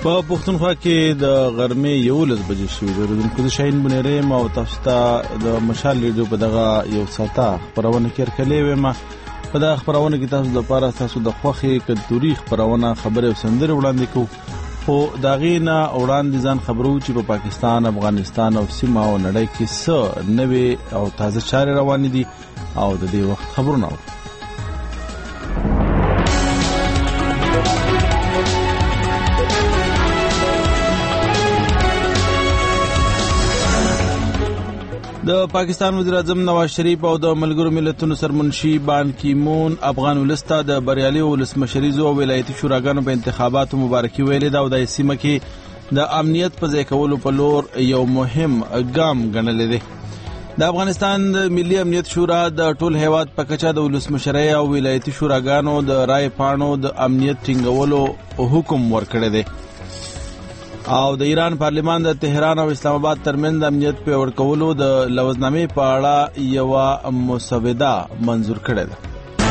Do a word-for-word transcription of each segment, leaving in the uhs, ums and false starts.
په پښتونخوا کې د غرمې یولس بجې شوې ده. اوریدونکو زه شاهین بنیری ما او تاسو ته د مشال ریډیو په دغه یو ساعته خپرونه کې هرکلی ویم. په دغه خپرونه کې تاسو لپاره تاسو د خوښې کلتوري خپرونه خبرې او سندرې وړاندې کوو، خو د هغې نه وړاندې ځان خبرو چې په پاکستان، افغانستان او سیمه او نړۍ کې څه نوې او تازه چارې روانې دي او د دې وخت خبرونه وو. د پاکستان وزیر اعظم نواز شریف او د ملګرو ملتونو سرمنشي بان کی مون افغان ولسته د بریالي ولسمشریزو او ولایتي شوراګانو په انتخاباتو مبارکي ویلې ده او د سیمه کې د امنیت په ځای کولو په لور یو مهم ګام ګڼلی دی. د افغانستان د ملي امنیت شورا د ټول هیواد په کچه د ولسمشرۍ او ولایتي شوراګانو د رای پاڼو د امنیت ټینګولو حکم ورکړی دی او د ایران پارلمان د تهران او اسلام آباد ترمنځ د امنیت پیاوړي کولو د لوزنامې په اړه یوه مسوده منظور کړې ده.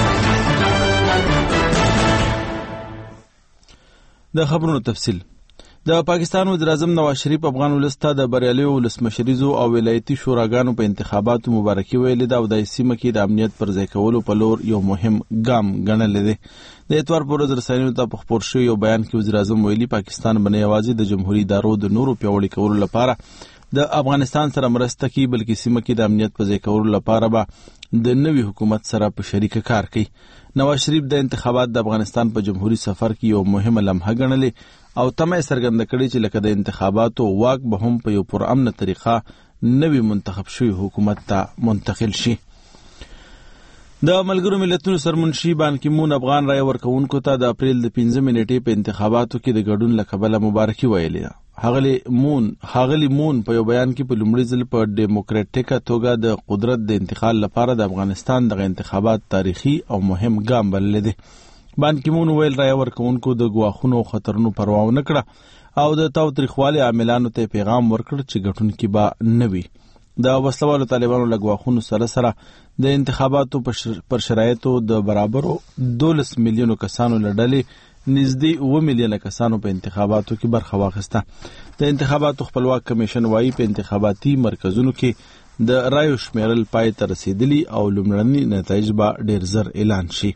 د خبرونو تفصیل. د پاکستان وزیر اعظم نواز شریف افغان ولسته د بریالي ولسمشریزو او ولایتي شوراګانو په انتخاباتو مبارکي ویلې ده او د سیمه کې د امنیت پر ځای کولو په لور یو مهم ګام ګڼلی دی. د اتوار پر ورځ رسنیو ته په خپور شوي یو بیان کې وزیر اعظم ویلي پاکستان به نه یوازې د جمهوري ادارو د نورو پیاوړي کولو لپاره د افغانستان سره مرسته کوي، بلکې سیمه کې د امنیت په ځای کولو لپاره به د نوي حکومت سره په شریکه کار کوي. نواز شریف د انتخابات د افغانستان په جمهوري سفر کې یو مهمه لمحه ګڼلې او تمه یې څرګنده کړې چې لکه د انتخاباتو واک به هم په یو پرامنه طریقه نوي منتخب شوي حکومت ته منتقل شي. د ملګرو ملتونو سرمنشي بان کی مون افغان رای ورکوونکو ته د اپریل د پنځمې نیټې په انتخاباتو کې د ګډون له کبله مبارکي ویلې ده. هغلی مون هغلی مون په یو بیان کې په لومړي ځل په ډیموکراټیکه توګه د قدرت د انتقال لپاره د افغانستان دغه انتخابات تاریخي او مهم ګام بللی دی. بان کی مون ویل رای ورکوونکو د ګواښونو او خطرونو پروا ونه کړه او د تاوتریخوالي عاملانو ته پیغام ورکړ چې ګټونکي به نه وي. د وسلوالو طالبانو له ګواښونو سره سره د انتخاباتو پر شرایطو د برابرو دولس میلیونو کسانو له ډلې نږدې اوه میلیونه کسانو په انتخاباتو کې برخه واخیسته. د انتخاباتو خپلواک کمیشن وایي په انتخاباتي مرکزونو کې د رایو شمیرل پای ته رسیدلي او لومړني نتایج به ډیر زر اعلان شي.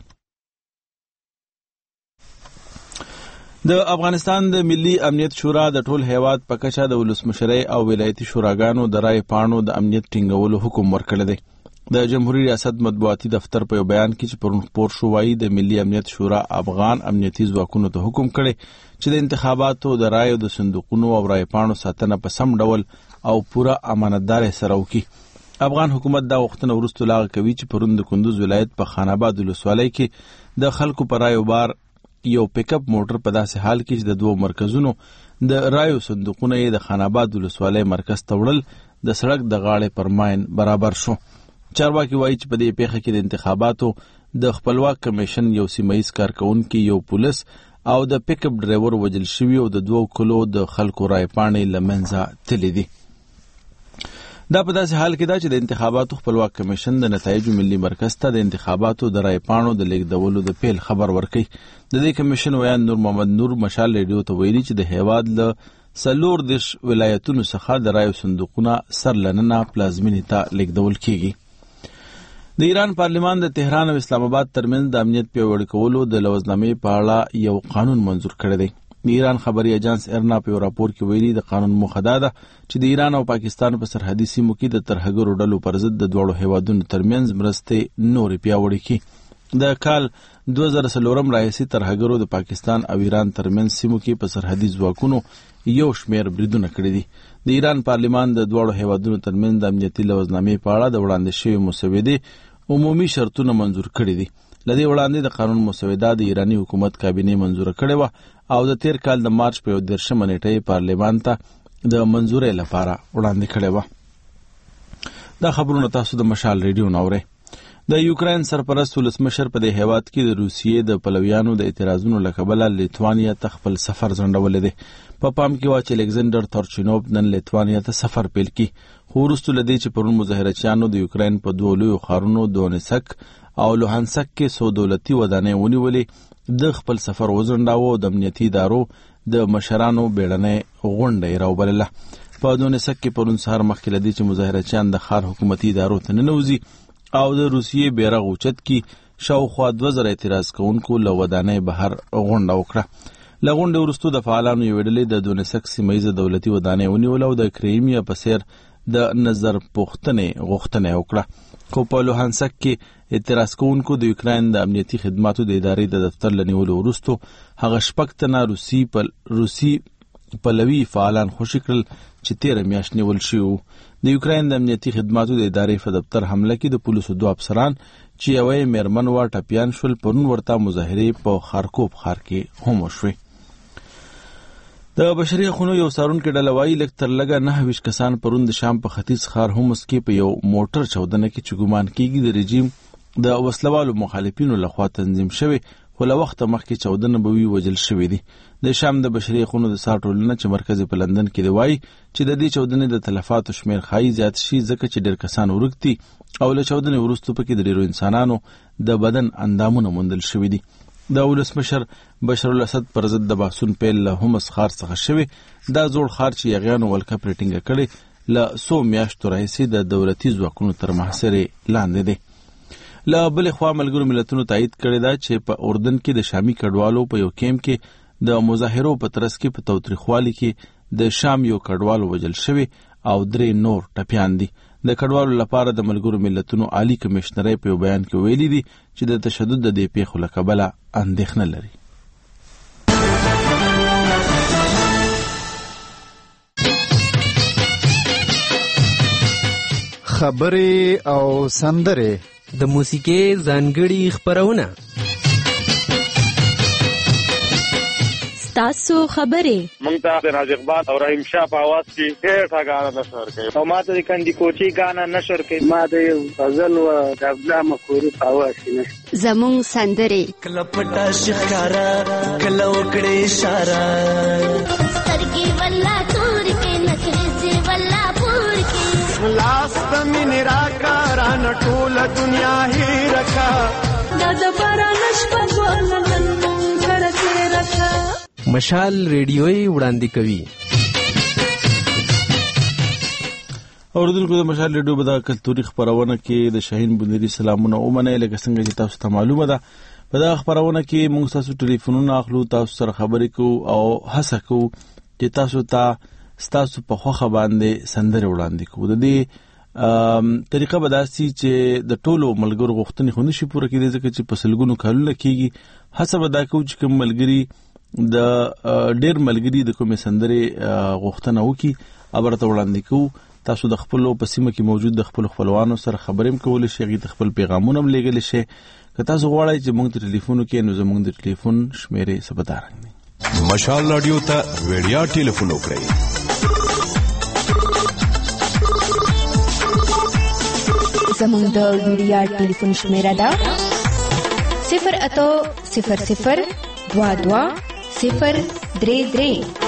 د افغانستان د ملي امنیت شورا د ټول هیواد په کچه د ولسمشرۍ او ولایتي شوراګانو د رای پاڼو د امنیت ټینګولو حکم ورکړی دی. د جمهوریت ریاست مطبوعاتي دفتر په یو بیان کې چې پرون خپور شو وایي د ملي امنیت شورا افغان امنیتي ځواکونو ته حکم کړی چې د انتخاباتو د رایو د صندوقونو او رای پاڼو ساتنه په سم ډول او پوره امانتدارۍ سره وکړي. افغان حکومت دا غوښتنه وروسته لاغه کوي چې پرون د کندوز ولایت په خان آباد ولسوالۍ کې د خلکو په رایو بار یو پیک اپ موټر په داسې حال کې چې د دوه مرکزونو د رایو صندوقونه یې د خان آباد ولسوالۍ مرکز ته وړل د سړک د غاړې پر ماین برابر شو. چارواکي وایي چې په دې پیښه کې د انتخاباتو د خپلواک کمیشن یو سیمهیز کارکونکي، یو پولیس او د پیک اپ ډرایور وژل شوي او د دوو کلو د خلکو رای پاڼې له منځه تللې دي. دا په داسې حال کې ده چې د انتخاباتو خپلواک کمیشن د نتایجو ملي مرکز ته د انتخاباتو د رای پاڼو د لیږدولو د پیل خبر ورکوي. د دې کمیشن ویان نور محمد نور مشال ریډیو ته ویلي چې د هیواد له څلور دېرش ولایتونو څخه د رایو صندوقونه سر لننه پلازمینې ته لیږدول کیږي. د ایران پارلمان د تهران او اسلام آباد ترمنځ د امنیت پیاوړي کولو د لوزنامې په اړه یو قانون منظور کړی دی. د ایران خبري اجانس ارنا په یو راپور کې ویلي د قانون موخه دا ده چې د ایران او پاکستان په سرحدي سیمو کې د ترهګرو ډلو پر ضد د دواړو هیوادونو ترمنځ مرستې نورې پیاوړې کړي. د کال دوه زره څلورم راهیسې ترهګرو د پاکستان او ایران ترمنځ سیمو کې په سرحدي ځواکونو یو شمیر بریدونه کړي دي. د ایران پارلمان د دواړو هیوادونو ترمنځ د امنیتي لوزنامې په اړه د وړاندې شوي مسودې عمومي شرطونه منظور کړي دي. لدې وړاندې د قانون مسوده د ایرانی حکومت کابینې منظور کړې و او د تیر کال د مارچ په دیرشمه نیټه پارلمان ته د منظورۍ لپاره وړاندې کړې و. دا خبرونه تاسو د مشال ریډیو نورئ. د یوکرين سرپرست ولسمشر په دې هیواد کې د روسیې د پلویانو د اعتراضونو له کبله لیتوانیا ته خپل سفر ځنډولی دی. په پام کې وا چې الکسندر تورچینوف نن لیتوانیا ته سفر پیل کړي، خو وروسته له دې چې پرون مظاهرچیانو د یوکرين په دوو لویو ښارونو دونیسک او لوهانسک کې څو دولتي ودانۍ ونیولې، د خپل سفر وځنډاوه او د امنیتي ادارو د مشرانو بیړنۍ غونډه راوبلله. په دونیسک کې پرون سهار مخکې له دې چې مظاهرچیان د ښار حکومتي ادارو ته ننوځي او د روسیې بیرغ اوچت کړي، شاوخوا دوه زره اعتراض کوونکو له ودانۍ بهر غونډه وکړه. له غونډې وروسته د فعالانو یوې ډلې د دونیسک سیمه ییزه دولتي ودانۍ ونیوله او د کریمیا په څېر د نظر پوښتنې غوښتنه وکړه. خو په لوهانسک کې اعتراض کوونکو د یوکراین د امنیتي خدماتو د ادارې د دفتر له نیولو وروسته هغه شپږ تنه روسي پل روسي پلوي فعالان خوشي کړل چې تیره میاشت نیول شوي وو. د یوکراین د امنیتي خدماتو د ادارې په دفتر حمله کې د پولیسو دوه افسران چې یوه یې میرمن وه ټپیان شول. پرون ورته مظاهرې په خارکوف ښار کې هم وشوې. د بشري حقونو یو څارونکي ډله وایي لږ تر لږه نهه ویشت کسان پرون د شام په ختیځ ښار هومس کې په یو موټر چاودنه کې چې ګمان کېږي د رژیم د وسلوالو مخالفینو لخوا تنظیم شوی، خو له وخته مخکې چاودنه به وي وژل شوي دي. د شام د بشري حقونو د څار ټولنه چې مرکز په لندن کې دی وایي چې د دې چاودنې د تلفاتو شمیر ښایي زیات شي ځکه چې ډېر کسان ورک دي او له چاودنې وروسته پکې د ډېرو انسانانو د بدن اندامونه موندل شوي دي. د ولسمشر بشر الاسد پر ضد د بحثون پیل له هومس ښار څخه شوی. دا زوړ ښار چې یاغیانو ولکه پرې ټینګه کړې له څو میاشتو راهیسې د دولتي ځواکونو تر محاصرې لاندې دی. له بلې خوا ملګرو ملتونو تایید کړی ده چې په اردن کې د شامي کډوالو په یو کیمپ کې د مظاهرو په ترڅ کې په تاوتریخوالي کې د شام یو کډوال وژل شوی او درې نور ټپیان دي. د کډوالو لپاره د ملګرو ملتونو عالی کمشنرۍ په یو بیان کې ویلي دي چې د تشدد د دې پیښو له کبله اندېښنه لري. خبرې او سندرې د موسیقۍ ځانګړي خپرونه تاسو خبرې مونږ ته د راز اقبال او رحیم شاه په आवाज کې ډېر ښه غاړه نشر کوي او ما ته د کندي کوچي غانا نشر کوي. ما د یو غزل او د عبدالله مخوري په आवाज کې نشر زموږ سندرې کله پټا شکارا کله وکړې اشاره سترګې ولا تور کې نکرې ولا پور کې لاس تمن راکا ران ټول دنیا هی رکھا دا د باران شپه ولنن کرته رکھا. مشال ریډیوي وړاندې کوي. اوردونکو د مشال ریډیو په دغه کلتوري خپرونه کې د شاهین بندري سلامونه ومنئ. لکه څنګه چې تاسو ته معلومه ده په دغه خپرونه کې موږ تاسو ټلیفونونه اخلو، تاسو سره خبرې کوو او هڅه کوو چې تاسو ته ستاسو په خوښه باندې سندرې وړاندې کوو. د دې طریقه به داسي چې د ټولو ملګرو غوښتنې خو نشي پوره کېدی ځکه چې په سلګونو کلونه کېږي. هڅه به دا کوو چې کوم ملګري د ډېر ملګري د کومې سندرې غوښتنه وکړي او ورته وړاندې کوو. تاسو د خپلو په سیمه کې موجود د خپلو خپلوانو سره خبرې هم کولی شئ، هغې ته خپل پیغامونه هم لیږلی شئ. که تاسو غواړئ چې موږ ته ټلیفون وکړئ نو زموږ د ټلیفون شمیرې څه په دا رنګ دي. مشال راډیو ته ویډیا ټلیفون وکړئ زموږ د ویډیا ټلیفون شمیره ده صفر اتو صفر صفر دوا دوا صفر درې درې.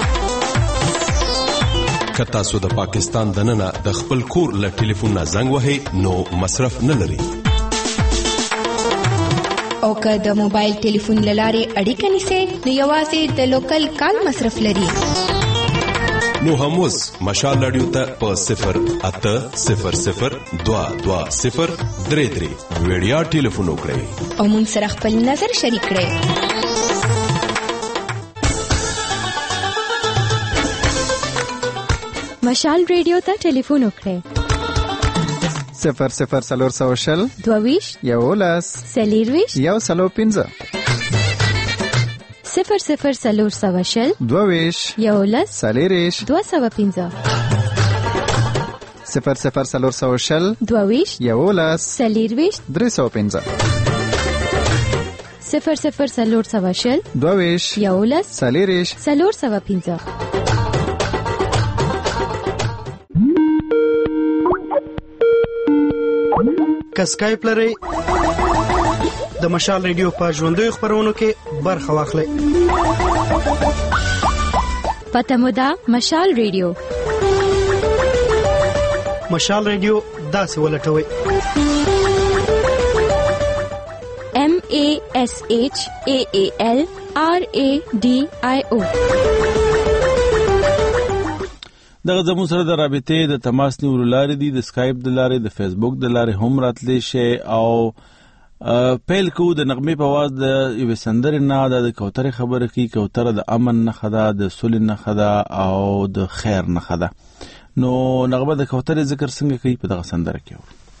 که تاسو د پاکستان دننه د خپل کور له ټلیفون نه زنګ وهئ نو مصرف نه لري، او که د موبایل ټلیفون له لارې اړیکه نیسئ نو یوازې د لوکل کال مصرف لري. نو هم اوس مشال راډیو ته په صفر اته صفر صفر دوا دوا صفر درې درې ویډیا ټلیفون وکړئ او موږ سره خپل نظر شریک کړئ. مشال ریډیو ته ټلیفون وکړئ صفر صفر سلور سو شل دوویش یولس سلیرویش یو سلو پنځه صفر صفر سلور سو شل دوویش یولس سلیریش دو سو پنځه صفر صفر سلور سو شل دوویش یولس سلیرویش درې سو پنځه صفر صفر سلور سو شل دوویش یولس سلیریش سلور سو پنځه. که سکایپ لرئ د مشال ریډیو په ژوندیو خپرونو کې برخه واخلئ. پته مو ده مشال ریډیو. مشال ریډیو داسې ولټوئ M A S H A A L R A D I O دغه زموږ سره د رابطې د تماس نیولو لارې دي، د سکایپ د لارې، د فیسبوک د لارې هم راتلی شي. او پیل کوو د نغمې په आवाज د یوې سندرې نه. دا د کوترې خبره کوي. کوتره د امن نښه ده، د سولې نښه ده او د خیر نښه ده. نو نغمه د کوترې ذکر څنګه کوي په دغه سندره کې؟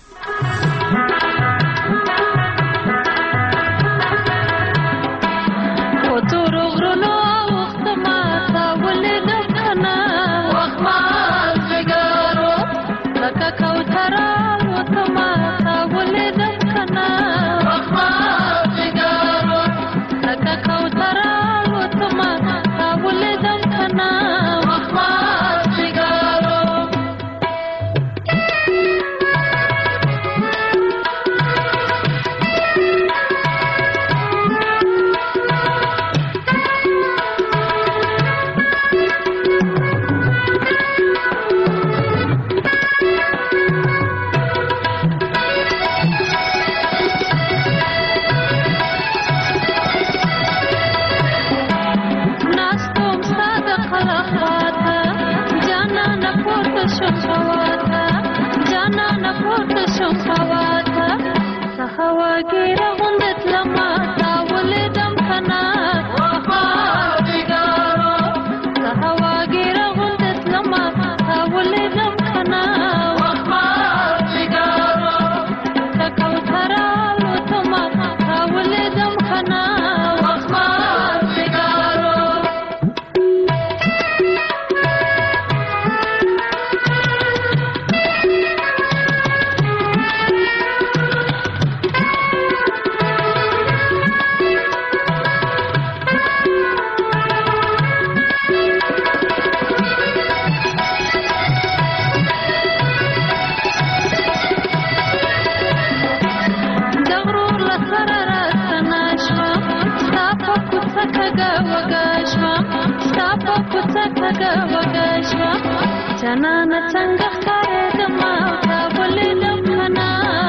جانان څنګه ښکارې د ما تا ولیدم کنه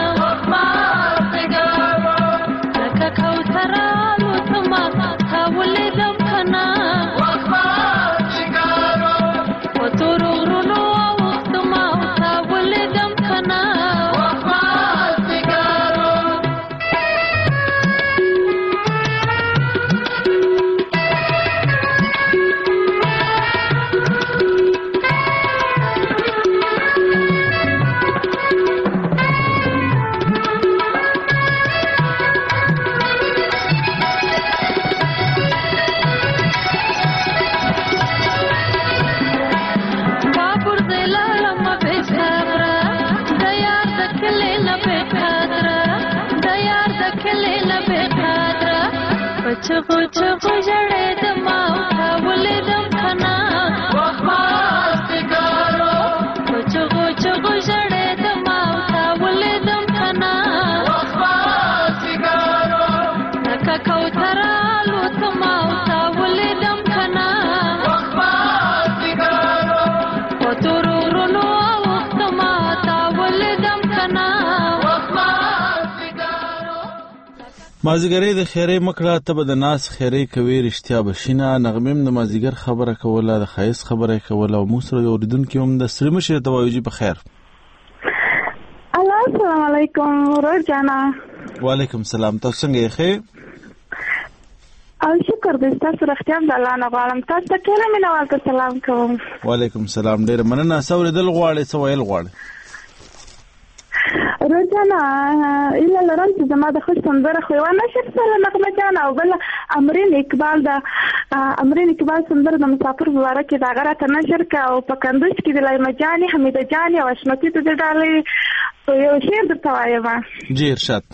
لکه کوتره الوتمه تا ولیدم کنه په تورو غرونو اوښتمه تا ولیدم کنه چغو چغو جړې د ما تا ولیدم کنه چغو چغو جړې د ما تا ولیدم کنه لکه کوتره الوتمه تا ولیدم کنه په تورو غرونو اوښتمه تا ولیدم کنه. مازیګرې د خیرې مکړه ته به د ناس خیرې کوي رښتیا بشینه. نغمیم د مازیګر خبره کوله، د ښایست خبره کوله او موږ سره یو اورېدونکی هم د ستړي مشر ته وایو جي په خیر. الو السلام علیکم ورور جانا. وعلیکم سلام. تاسو څنګه یې ښه؟ او شکر دې تاسو رښتیا د الله نه غواړم. تاسو ته ټول مینوال ته سلام کوم. وعلیکم سلام. ډېر مننه. څه اورېدل غواړئ، څه ویل غواړئ؟ روزانا الا لرم چې زما د خوش سندره خو یوه نشر سره نغمه جان او بل امرین اقبال د امرین اقبال سندره د مسافر مبارک کې د هغه راته نشر که او په کندوز کې د لایمه جانې حمیده جانې او اشمتي ته د ډالۍ یو شعر درته وایم. جی ارشاد.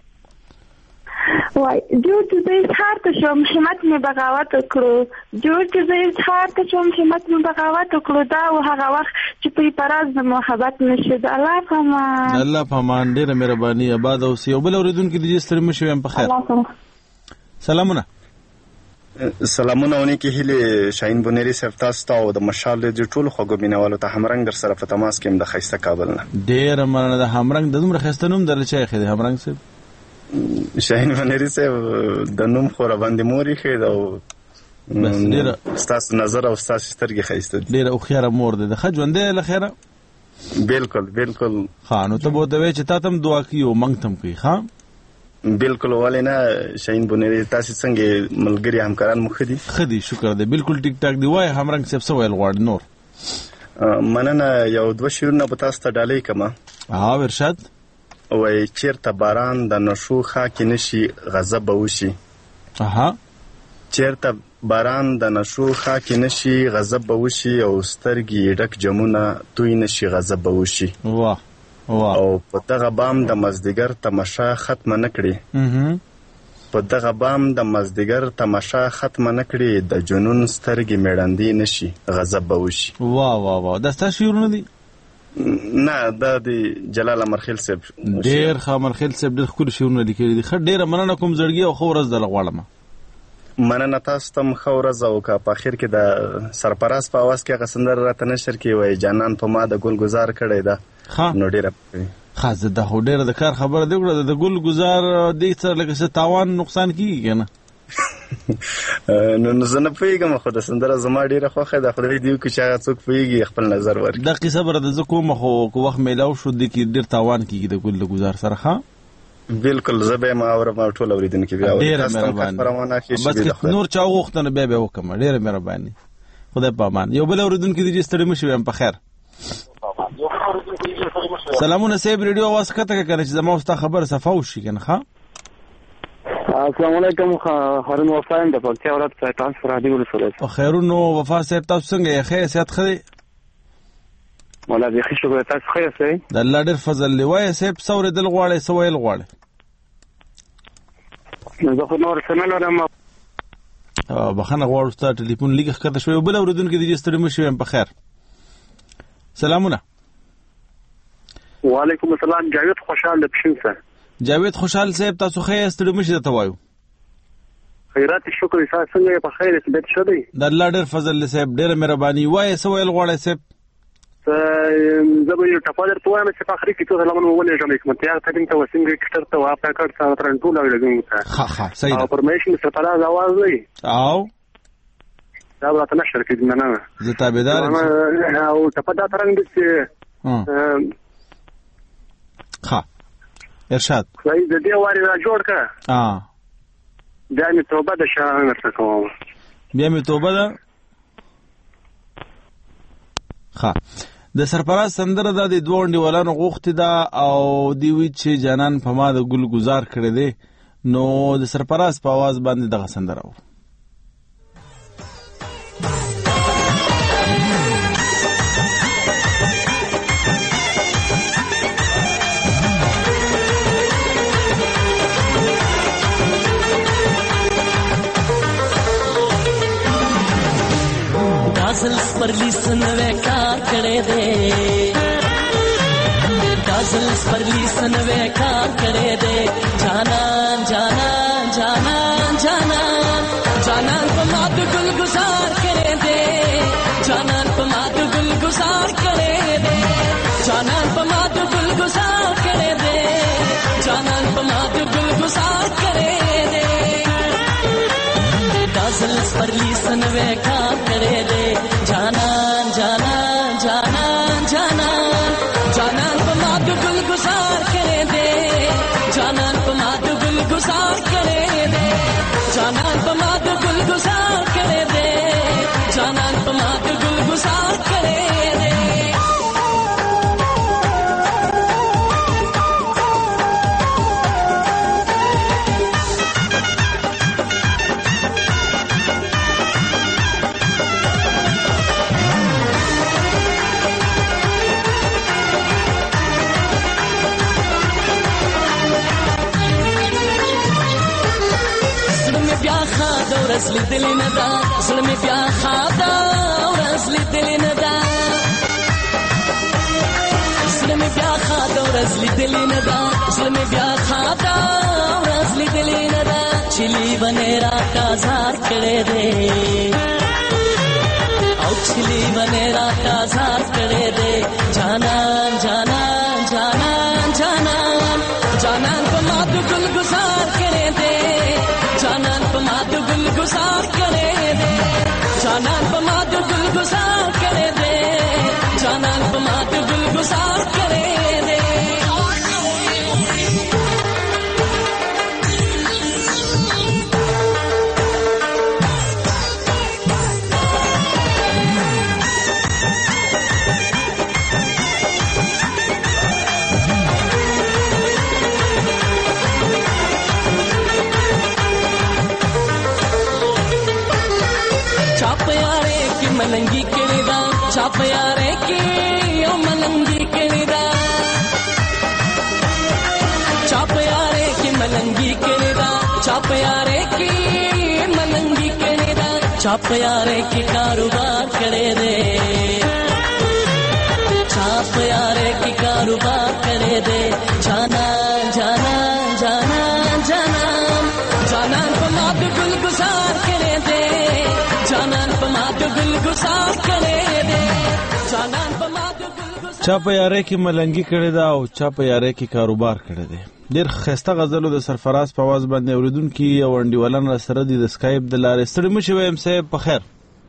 وای جوړ چې زه اظهار ته شوم همت مې بغاوت وکړو، جوړ چې زه اظهار ته شوم همت مې بغاوت وکړو، دا و هغه وخت چې په پراز د محبت نشي. د الله په امان. الله په امان. ډېره مهرباني. آباد اوسئ. یو بل اورېدونکي د دې ستړي مشر یم په خیر. سلامونه. سلامونه ونی کې هیله شاهین بونری صاحب تاسو ته او د مشال د ټولو خوګو مینوالو ته همرنګ در سره په تماس کې د خیسته کابل نه. ډېره مننه. د همرنګ د دومره خیسته نوم درلچې خې د همرنګ صاحب شاهین بونری صاحب د نوم خو را باندې موري خې دا بس ډیره ستاسو نظر او ستاسو سترګې ښایسته دي. ډیره خوخيره مور ده. د ښه ژوندې له خیره. بالکل بالکل. ها نو ته به دوی چې تا تم دعا کوي او منګ تم کوي. ها بالکل ولې نه شاهین بونری تاسو څنګه ملګری همکاران مخ دي؟ خدي شکر ده بالکل ټیک ټاک دی. وای همرنګ سب څه ویل غواړي نور؟ مننه. یو دوه شعرونه به تاسو ته ډالۍ کما. ها ورشاد وای چیرته باران د نشو خاک نشي غضب وشي. اها چیرته باران د نشو خاک نشي غضب وشي او سترګې ډک جمونه توی نشي غضب وشي. واه واه. او په دغه بام د مازدیګر تماشا ختم نکړي. اها په دغه بام د مازدیګر تماشا ختم نکړي د جنون سترګې میړندې نشي غضب وشي. واه واه واه. دا ستاسو شعرونه دي؟ نه دا د جلال امرخیل صاحب. ډیر ښه امرخیل صاحب ډیر ښکلي شعرونه لیکلي دي. ښه ډیره مننه کوم زړګي او ښه ورځ در غواړم. مننه تاسو ته ښه ورځ او که په اخر کې د سرپرست په اواز کې هغه سندره راته نشر کې وایي جانان په ما د ګل ګزار کړی ده. نو ډیره ښه زه دا خو ډیره د کار خبره دی کړه. د ګل ګزار دې سره لکه څه تاوان نقصان کیږي که نه؟ نو زه نه پوهېږم خو د سندره زما ډېره خوښه ده. خدای دې وکړي چې هغه څوک پوهېږي خپل نظر ورکړي. دا قصه به راته زه کومه خو که وخت میلاو شو دې کې ډېر تاوان کیږي د ګل د ګزار سره. ښه بالکل زه به یې ما اورم او ټول اورېدونکي بیا اوري. ډېره مهرباني. بس که نور چا وغوښته نو بیا بیا وکړم. ډېره مهرباني. خدای په امان. یو بل اورېدونکي دي چې ستړي مه شوي. په خیر سلامونه صاحب. ریډیو اواز کته که کنه چې زما ستا خبره صفا وشي که نه. ښه السلام علیکم. هارون وفا یم د پکتیا ولایت ټرانسفر هادي ولسوالۍ. خیرون وفا صاحب تاسو څنګه یې؟ ښه صحت ښه دی؟ مولا بیخي شکر. تاسو ښه یاست؟ د الله ډېر فضل دی. وایه صاحب څه اورېدل غواړئ څه ویل غواړئ؟ زه خو نور څه نه لرم. بخښنه غواړو ستا ټلیفون لږ ښکته شوی. یو بل اورېدونکي دي چې ستړي مه شوي. په خیر سلامونه. وعلیکم السلام. جاوید خوشحال د پښین سره. جاوید خوشحال صاحب تاسو ښه یاست؟ ستړي مه شئ درته وایو. خیرات شکر. تاسو څنګه یې؟ په خیر یې؟ طبیعت ښه دی؟ د الله ډېر فضل دی صاحب. ډېره مهرباني. وایه څه ویل غواړئ صاحب؟ زه به یو ټپه درته وایم چې په آخري کې څو ځله من وولېږم حکمتیار تعلیم ته وسنګ کټر ته واپا کړ ته ترنټول اورېږم ته. ښه ښه صحیح ده. او فرمایش مې سرفراز آواز دی او دا به راته نشر کړي. مننه. زه تابعدار یم. او ټپه دا څرنګه دی چې ښه ارشاد صحیح د دې وارې را جوړ کړه. بیا مې توبه د شاه درته کوم. بیا مې توبه ده. ښه د سرپرست سندره دا د دوه انډیوالانو غوښتې ده او دی وی چې جانان په ما د ګل ګزار کړی دی. نو د سرپرست په आवाज باندې دغه سندره و. دازل سپرلی سنوے کار کڑے دے دازل سپرلی سنوے کار کڑے دے جانان جانان جانان جانان جانان پماد گل گزار کرے دے جانان پماد گل گزار کرے دے جانان پماد گل گزار کرے دے جانان پماد گل گزار کرے دے دازل سپرلی سنوے کار کرے دے جانان جانان جانان جانان جانان پماد گل گزار کرے دے جانان پماد گل گزار کرے دے جانان پماد گل گزار کرے دے جانان پماد گل گزار کرے دے ورزلی دلی ندا ظلمی بیا خادا ورزلی دلی ندا ظلمی بیا خادا ورزلی دلی ندا ظلمی بیا خادا ورزلی دلی ندا چلی بنے راتا زار کڑے دے او چلی بنے راتا زار کڑے دے جانان جانان جانان جانان جانان پماد گل گزار کرے دے جانان پماد گل گزار کرے دے جانان په ما د ګل گزار کړې دې جانان په ما د ګل گزار کړې دې मलंगी केड़ा छाप यारे की ओ मलंगी केड़ा छाप यारे की मलंगी केड़ा छाप यारे की मलंगी केड़ा छाप यारे की कारोबार करे दे छाप यारे की कारोबार करे दे जाना जाना जाना जाना जाना पमा गुल गुजार करे दे जानान पमा गुल गुजार करे दे जानान पमा چا په یاره کې ملنګي کړی دا او چا په یاره کې کاروبار کړی دی. ډېر ښایسته غزلو د سرفراز په آواز باندې اورېدونکي او انډیوالان را سره دي د سکایپ د لارې. ستړي مه شئ ویم صاحب په خیر.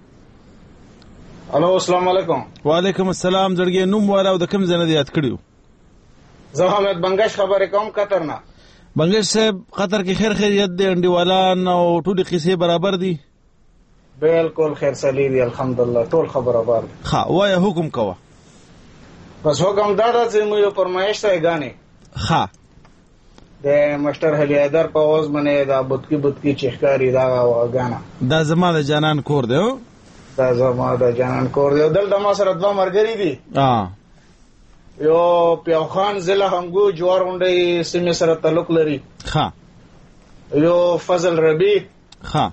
الو السلام علیکم. وعلیکم السلام. زړګی نوم والا او د کوم ځای نه دې یاد کړي وو؟ زه حامد بنګش خبرې کوم قطر نه. بنګش صاحب قطر کې خیر خیریت دی، انډیوالان او ټولې قصې برابر دي؟ بالکل خیر سلی دی الحمدلله ټول خبره بار. ها وای حکم کوه. بس حکم دا ده چې مو یو فرمایش ته غانې. ها د مستر هلی حیدر په اوس باندې دا بوتکی بوتکی چخکاری دا غانا. دا زما د جانان کور دی. دا زما د جانان کور دی. دلته ما سره دوه مرګري دي. ها یو پیو خان ضلع همګو جوار غونډې سیمه سره تعلق لري. ها یو فضل ربی. ها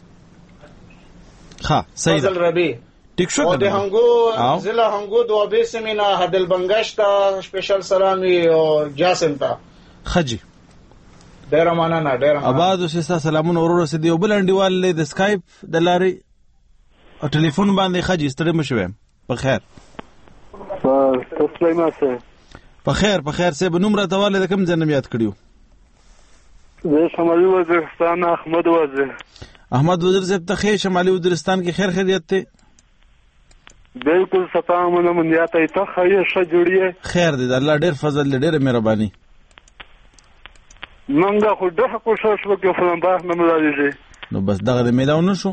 ها صحیح فضل ربی ټیک شو. او د همګو ضلع همګو دوه به سیمه هدل بنگش ته سپیشل سلامي او جاسم ته خجی ډیر مننه ډیر مننه. آباد اوسه سلامونه ورور سره دی او بل انډیوال د سکایپ د لارې او ټلیفون باندې خجی ستړي مشوم. په خیر تاسو ماسه په خیر په خیر سه بنوم را تواله د کوم ځنم یاد کړیو؟ زه شمالي وزیرستان احمد وزیر. احمد وزیر صاحب ته خیر شمالي وزیرستان کې خیر خیریت ته؟ بالکل ستامونه مونږه ته ته خیر ښه جوړیه. خیر دی الله ډیر فضل ډیر مهرباني. منګه خو ډېر کوشش وکړو فلم باه نه ملایږي. نو بس دغه د میدان نشو.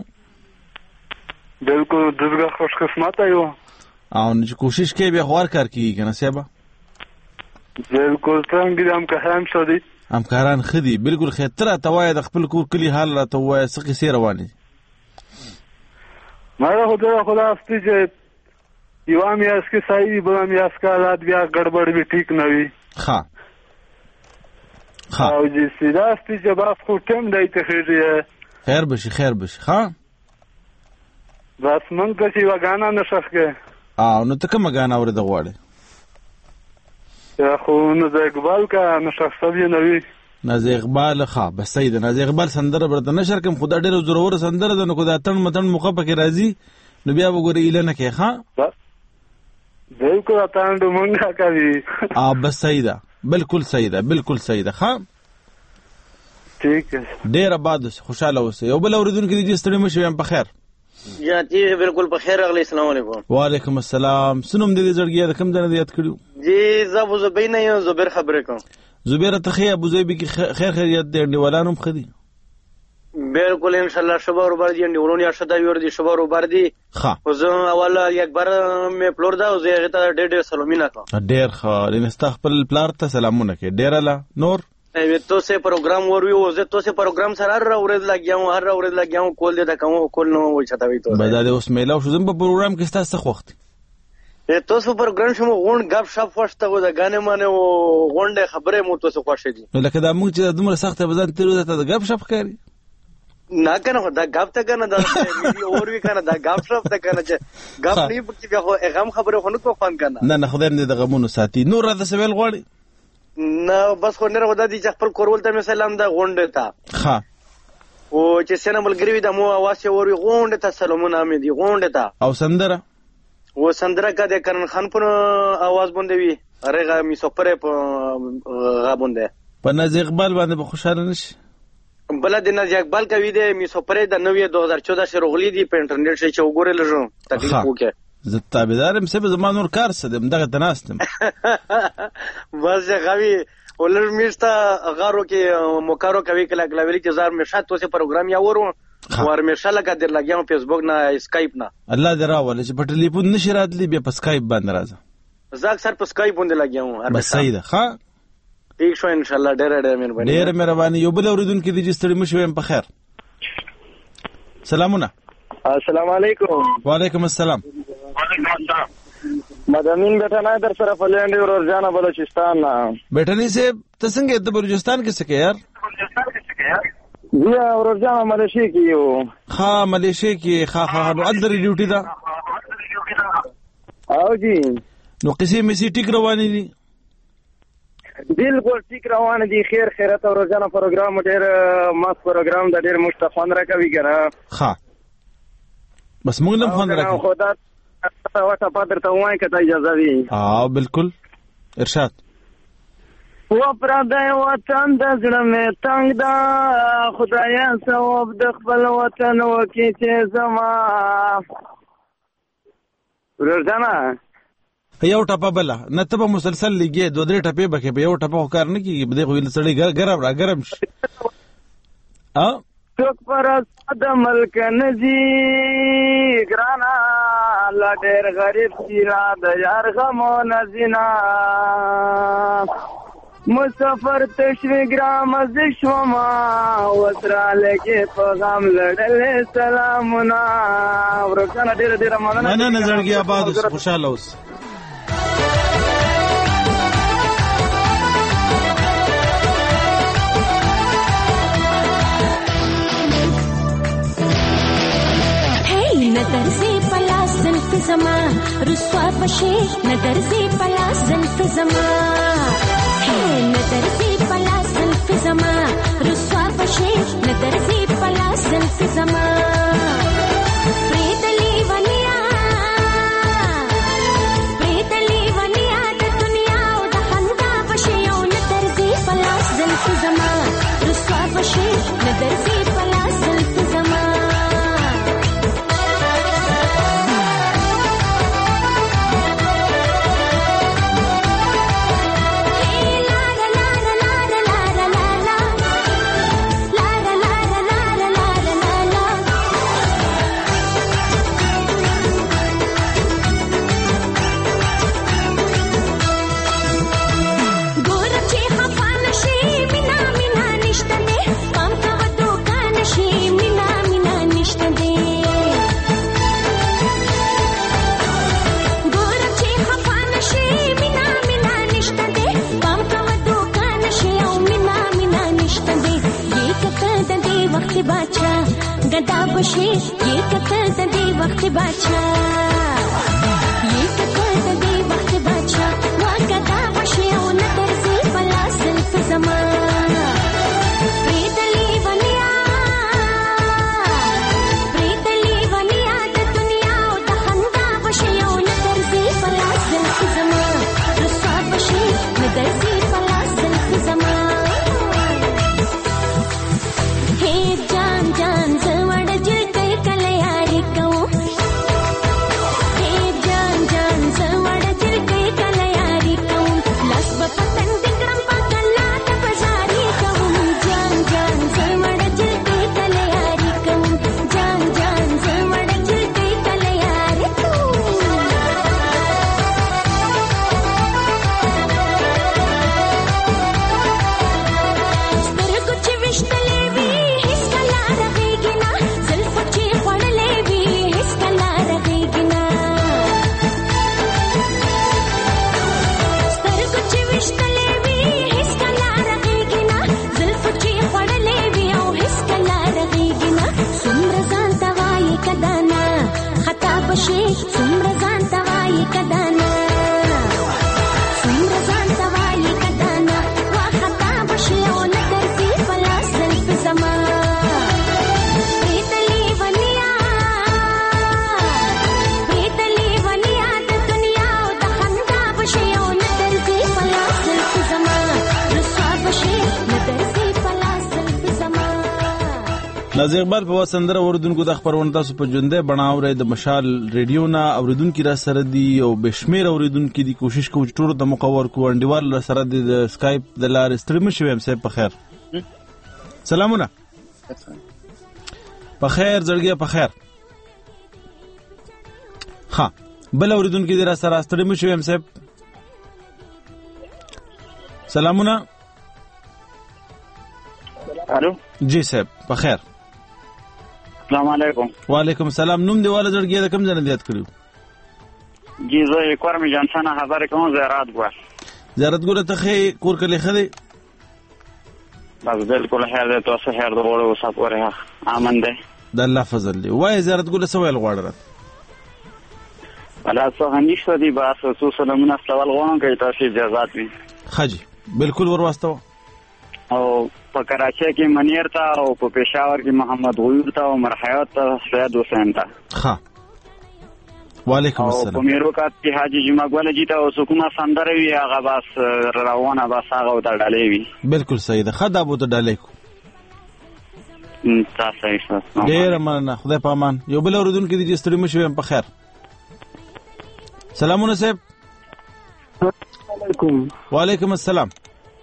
بالکل دغه خوش قسمت یو. او چې کوشش کوي به خوار کار کوي کنه سیبا. بالکل څنګه هم که هم شدي. همکاران خدي بالکل خطر توای د خپل کور کلی حال را توای سقي سي رواني. ما خو دا خدا استي چې یو میاس کې صحیح بل میاس کا حالات بیا ګډوډ وی ټیک نه وي. ها ها او چې سیدا استي چې باس خو ټیم دی ته خېږي. خیر بشي خیر بشي. ها بس مونږ چې وګانا نشخه. او نو ته کوم غانا ور د غواړي؟ یا خو نو د اقبال کا نشخصوی نوی ناز اقبال. ښه بس سید ناز اقبال سندره برته نشر کوم خدا ډېر ضرور سندره ده نو کو دا تن متن موقع پکې راځي نو بیا وګورې اله نه کې. ښه بالکل اتاند مونږه کوي. ا بس سیده بالکل سیده بالکل سیده. ښه ٹھیک ہے ډېر آباد خوشاله اوسئ. یو بل اوریدونکو دې ستړي مشي په خیر. یا تی بالکل په خیر راغلی. السلام علیکم. وعلیکم السلام. سنوم دې زړګیا د کوم ځای نه یاد کړیو؟ جی زابو زبینه یو زبیر خبرې کوم. زبیر ته خیر ابو زیبی کی خیر خیریت دې انډیوالانو خدي. بالکل ان شاء الله شبا رو بردی انډیوالون یا شدا ور دي شبا رو بردی. ښه زه اوله یک بار مې پلور دا او زه هغه ته ډېر ډېر سلامونه کوم. ډېر ښه انستغفر پلار ته سلامونه کې ډېر الله نور. ای تو سه پروګرام ورو او زه تو سه پروګرام سره هر ورځ لګیاو هر ورځ لګیاو کول دې تا کوم کول نو وای چتا وي. تو بدا دې اوس میلاو شو زم په پروګرام کې ستاسو وخت ای تو سه پروګرام شمو غون غب شپ خوشته و دا غانه مانه او غونډه خبره مو تو سه خوښه دي. نو لکه دا موږ چې دومره سخت بزن تیرو ته دا غب شپ کوي نه کنه دا غب ته کنه دا اور وی کنه دا غب شپ ته کنه چې غب نه پکې بیا خو غم خبره خو نه کو فن کنه. نه نه خدای دې د غمونو ساتي. نور راته سوال غواړي؟ نه بس خو نه غوډه دي چې خپل کورول ته سلام دا غونډه تا. ها او چې سینه ملګری د مو اواز وري غونډه ته سلامونه امي دي غونډه تا. او سندره و سندره کا د کرن خان په اواز باندې وی رغه می سپره په غا باندې په ناز اقبال باندې به خوشاله نشي. بل د ناز اقبال کوي د میسو پرې د نوې دوه هزار چودہ شروع غلي دی په انټرنیټ شي چې وګورل شو تکلیف وکړي زه تابعدارم سبه زما نور کار سدم دغه تناستم بس غوي ولر میستا غارو کې موکارو کوي کله کله ویلي چې زار مشات تو سه پروګرام یا ورو ور مشاله کا در لګیاو فیسبوک نه اسکایپ نه الله درا ول چې په ټلیفون نشی راتلی به په اسکایپ باندې راځه زه اکثر په اسکایپ باندې لګیاو بس صحیح ده ها ٹھیک شو ان شاء الله ډېر ډېر مهرباني ډېر مهرباني یو بل اوریدونکو دي چې ستړي مشوي په خیر سلامونه السلام علیکم وعلیکم السلام مدامین بیٹا نه در سره فلانډ ورجانه بلوچستان بیٹانی سے تسنګ د بلوچستان کې څه کې یار بیا ورجانه ملیشیا کې یو ها ملیشیا کې ها ها نو اندر ډیوټي دا او جی نو قصې مې سي ټیک روانې دي بالکل ټیک روان دي خیر خیرات او روزانه پروګرام ډېر ماس پروګرام د ډېر مستفان راکوي کنه ها بس موږ نه فون راکوي خدا واټه پاتر ته وای کته اجازه وی ها بالکل ارشاد و پردای وطن د زړه مې تنگ دا خدایا ثواب د خپل وطن وکي چې زما روزانه یو ټپه بلا نه ته به مسلسل لګي دوه درې ټپې بکې په یو ټپه کار نه کیږي بده خو سړی ګرم را ګرم شي ا څوک پر د ملک نزي ګرانا لا ډېر غریب سیرا د یار غمو نزینا مسافر تشوی ګرام از شوما وسرا لګي په غم لړل سلامونه ورکانه ډېر ډېر مننه نه نه زړګي آباد خوشاله اوس نظر سے پلا زلف زما رسوا بشے نظر سے پلا زلف زما ہے نظر سے پلا زلف زما رسوا بشے نظر سے پلا زلف زما پریدلی ونیا پریدلی ونیا د دنیا او د خندا بشے او نظر سے پلا زلف زما رسوا بشے نظر سے پلا زلف زما गदा बशे ये कतर दे वक्त बाचा ये कतर दे वक्त बाचा वा गदा बशे ओ नतर से पला सिल्फ जमा प्रीतली वनिया प्रीतली वनिया द दुनिया ओ द खंदा बशे ओ नतर से पला सिल्फ जमा रसा बशे नतर से पला सिल्फ जमा हे जान जान نازي اقبال په وسندره اوردونکو د خبرونه تاسو په ژوندۍ بڼه اورئ د مشال ریډیو نه اوریدونکو را سره دي او بشمیر اوریدونکو دي کوشش کوو چې ټول د مقور کو انډیوال سره د سکایپ د لارې ستړي مشو هم سه په خیر سلامونه په خیر زړګي په خیر ها بل اوریدونکو دي را سره ستړي مشو هم سه سلامونه الو جی صاحب په خیر السلام علیکم وعلیکم السلام نوم دی والا زړګي د کوم ځای نه یاد کړو جی زه کوم جانسن خبر کوم زیارت ګور زیارت ګور ته خې کور کلی خدي بس بالکل خیر ده تاسو خیر ده وړو سپوره امن ده د الله فضل دی وای زیارت ګور سوال غواړم ولا څه هنيشته دی بس څو سلامونه سوال غواړم کوي تاسو اجازه وي خاجي بالکل ورواستو او په کراچۍ کې منیر تا او په پېښور کې محمد غیور تا او مرحیات تا سید حسین تا ها وعلیکم السلام او په میرو کا تی حاجی جمعه ګول جیتا او سکوما سندره وی هغه بس روانه بس هغه ته ډالې وی بالکل صحیح ده خدا بو ته ډالې کو تاسو یې ډیر مننه خدای په امان یو بل اوردونکو دي چې ستړي مشو په خیر سلامونه صاحب علیکم وعلیکم السلام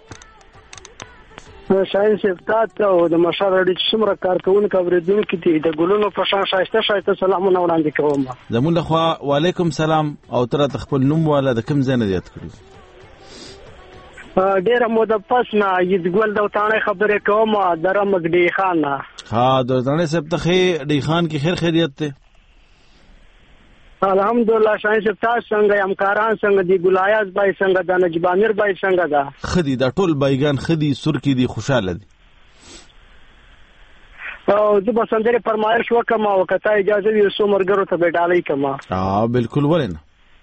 شاین صفات او د مشال رډي چې څومره کارکونکو اوریدونکو دي د ګلونو په شان شایسته شایسته سلامونه وړاندې کوم زمون له خوا وعلیکم سلام او تر خپل نوم والا د کوم ځای نه یاد کړو ډیره موده پس نه یید ګل د وطانه خبرې کوم درمګ دی خان ها د وطانه سب ته دی خان کی خیر خیریت ته الحمدلله شاین صفات څنګه همکاران څنګه دی ګلایاز بای څنګه د نجیب امیر بای څنګه دا خدي دا ټول بایگان خدي سرکی دی خوشاله دي او د بسندره فرمایش وکما او کته اجازه وي سو مرګرو ته بیٹالای کما اه بالکل ولنه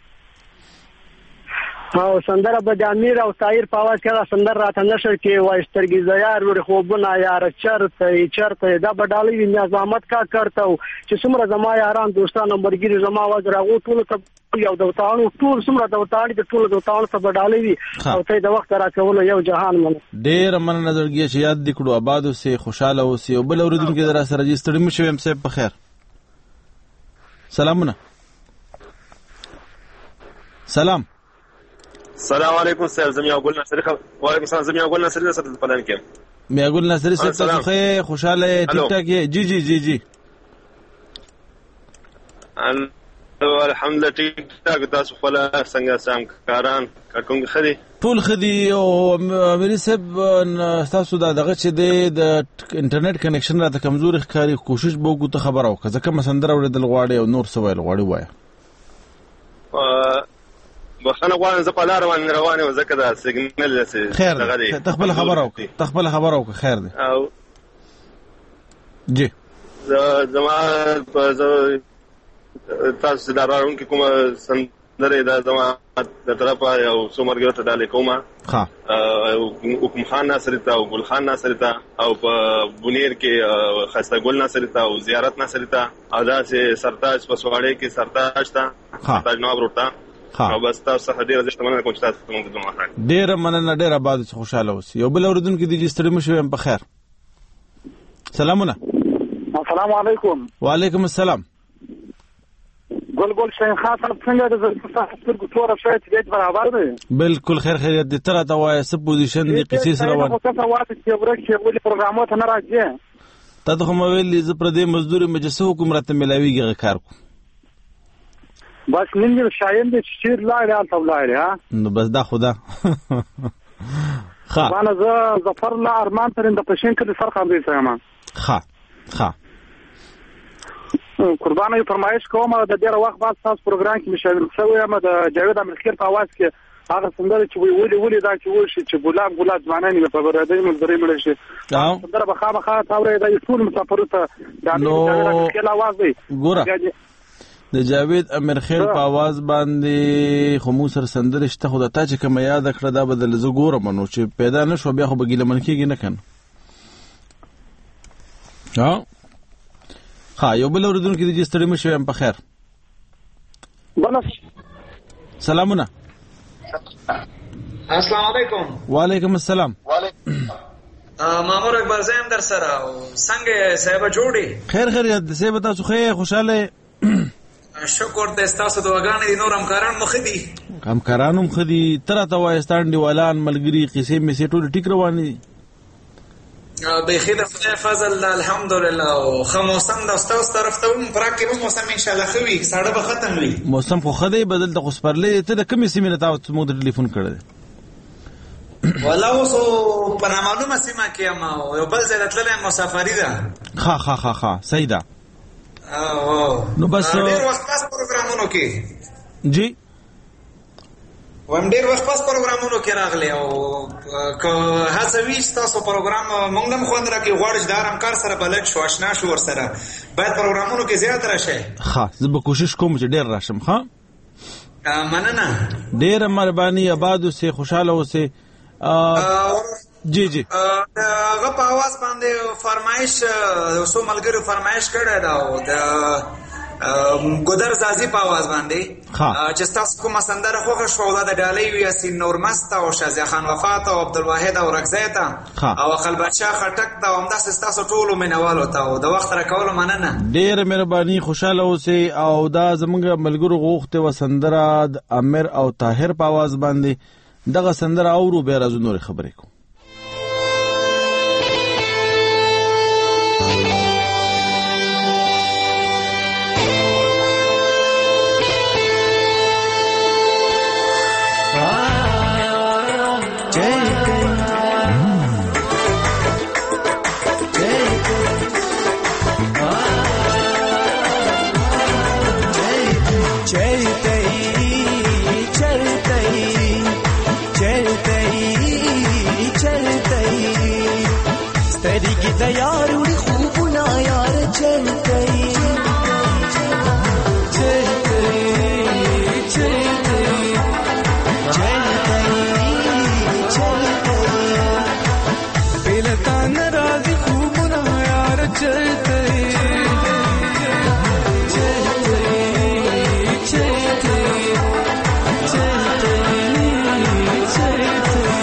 او سندره به د امیر او طاهر په आवाज کې سندره راته نشر کې وایسترګي زیار ور خوبونه یار چرته چرته دا بدالي نظامت کا کرته چې څومره زما یاران دوستان نمبرګری زما आवाज راغو ټول ته یو د وطن ټول څومره د وطن د ټول د وطن ته بدالي او ته د وخت راکول یو جهان من ډیر من نظرګي چې یاد دکړو آباد اوسې خوشاله اوسې او بل اوریدونکو در سره رجستر مشو هم سه په خیر سلامونه سلام السلام علیکم سر زمیا ګل ناصری وعلیکم السلام زمیا ګل ناصری سره په پلان کې میا ګل ناصری سره تاسو خو خوشاله ټیک ټاک جی جی جی جی الحمدلله ټیک ټاک تاسو خپل څنګه سم کاران کارکونکو خدي ټول خدي او امیر صاحب تاسو دا دغه چې د انټرنیټ کنیکشن راته کمزوري ښکاری کوشش به وکړو ته خبر او ځکه مسندر اوریدل غواړي او نور څه ویل غواړي وای بخنه غواړم زه په لار باندې روان یم ځکه دا سیګنل خیر تخبل خبر او تخبل خبر او خیر دی او جی زما تاسو دا راون کې کوم سندره دا زما د طرفه یو څومره ته ډالې کومه ها حکم خان ناصر ته او ګل خان ناصر ته او په بونیر کې خسته ګل ناصر ته او زیارت ناصر ته او دا سه سرتاج په سواړې کې سرتاج ته سرتاج نواب ورته او بس تاسو ډیر زشت مننه کوم چې تاسو موږ ته مخه ډیر مننه ډیر آباد خوشاله اوسئ یو بل اوردونکو دي چې ستړي مشو هم په خیر سلامونه السلام علیکم وعلیکم السلام ګل ګل شین خاص څنګه د تاسو کو تور شوی چې برابر دی بالکل خیر خیریت دي تر تا وای سب پوزیشن دي قصې سره وای تاسو واټ چې ورکه ولې پروګرامات نه راځي تاسو هم ویل ز پر دې مزدوري مجسو حکومت ملاویږي کار کو بس نن شاین دې شیر لاړ یا تبلاړ ها نو بس دا خدا ها انا ز ظفر لا ارمان تر د پښین کې فرق هم دی سم ها ها قربانه فرمایش کوم د ډیره وخت بعد تاسو پروګرام کې مشاور شوی یم د جاوید امرخیر په आवाज کې هغه سندره چې وی ولي ولي دا چې وشي چې ګلاب ګلاب ځوانانی په برادرۍ ملګری مړ شي سندره به خامخا تاورې د ټول مسافر ته د امرخیر आवाज دی ګوره د جاوید امرخیل په आवाज باندې خمو سر سندره شته خو د تا چې کوم یاد کړه دا بدل ز ګوره منو چې پیدا نشو بیا خو بګیله من کېږي نه کنه ها ها یو بل اوردونکو دي چې ستړي مشو هم په خیر بنس سلامونه السلام علیکم وعلیکم السلام مامور اکبر زیم در سره څنګه صاحب جوړي خیر خیر صاحب تاسو خیر خوشاله شکر د تاسو دواګانې دي نور همکاران مخ دي همکاران مخ دي تر ته وایستان دیوالان ملګری قصې می سي ټول ټیک روان دي به خیر خدای فضل الحمدلله او خموسم د استاد طرف ته هم پراکې به موسم ان شاء الله خوي ساړه به ختم وي موسم خو خدای بدل د خسپرلې ته د کمی سیمه تاسو مو د ټلیفون کړل ولا اوسو په معلومه سیمه کې ما یو بل ځای تللې مسافری ده ها ها ها ها صحیح ده نو بس ډېر وخت پاس پروګرامونو کې جی وم ډېر وخت پاس پروګرامونو کې راغلی او که هڅه وي چې تاسو پروګرام مونږ هم خوند راکړي غواړئ د هر همکار سره بلد شو اشنا شو ورسره باید پروګرامونو کې زیات راشئ ښه زه به کوشش کوم چې ډېر راشم ښه مننه ډېره مهرباني آباد اوسئ خوشحاله اوسئ جی جی هغه په आवाज باندې فرمایش اوسو ملګرو فرمایش کړی دا او د ګودر زازي په आवाज باندې چې تاسو کومه سندره خوښه شو دا د ډالۍ وی یاسین نور مست او شازیا خان وفات او عبدالواحد او رغزیت او خپل بچا خټک دا هم د تاسو ټولو مینوالو ته او د وخت راکولو مننه ډېر مهرباني خوشاله اوسئ او دا زموږ ملګرو غوښته و سندره د امیر او طاهر په आवाज باندې دغه سندره اورو به راځو نور خبرې کوم यारुड़ी खूब ना यार चल गई चल गई चल गई चल गई चल गई बेलता नाराज खूब ना यार चल गई चल गई चल गई चल गई चल गई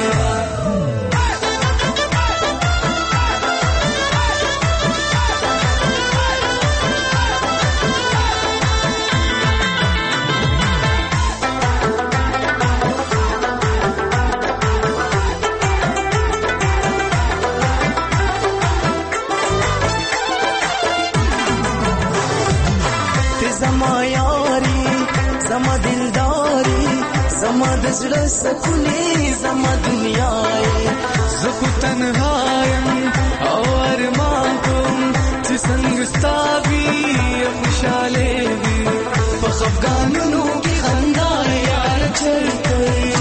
زما دلداري زما د زړه سکونې زما دنیا زه خو تنهایم او ارمان کوم چې څنګه ستا وي خوشحاله وي په خفګانونو کې خندا یار چلته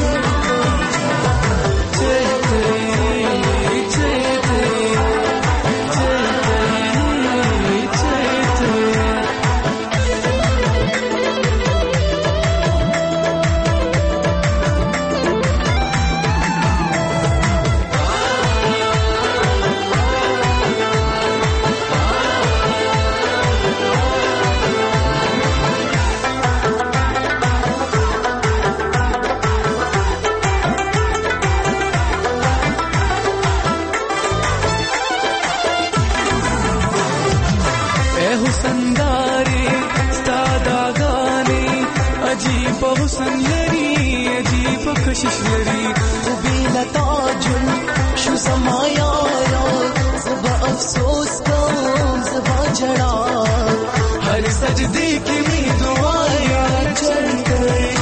حسن لري عجیب کشش لري خو بلا تاجل شو زما یارا زبا افسوس کوم زبا جړا هر سجدي کې می دعا یار چل گئی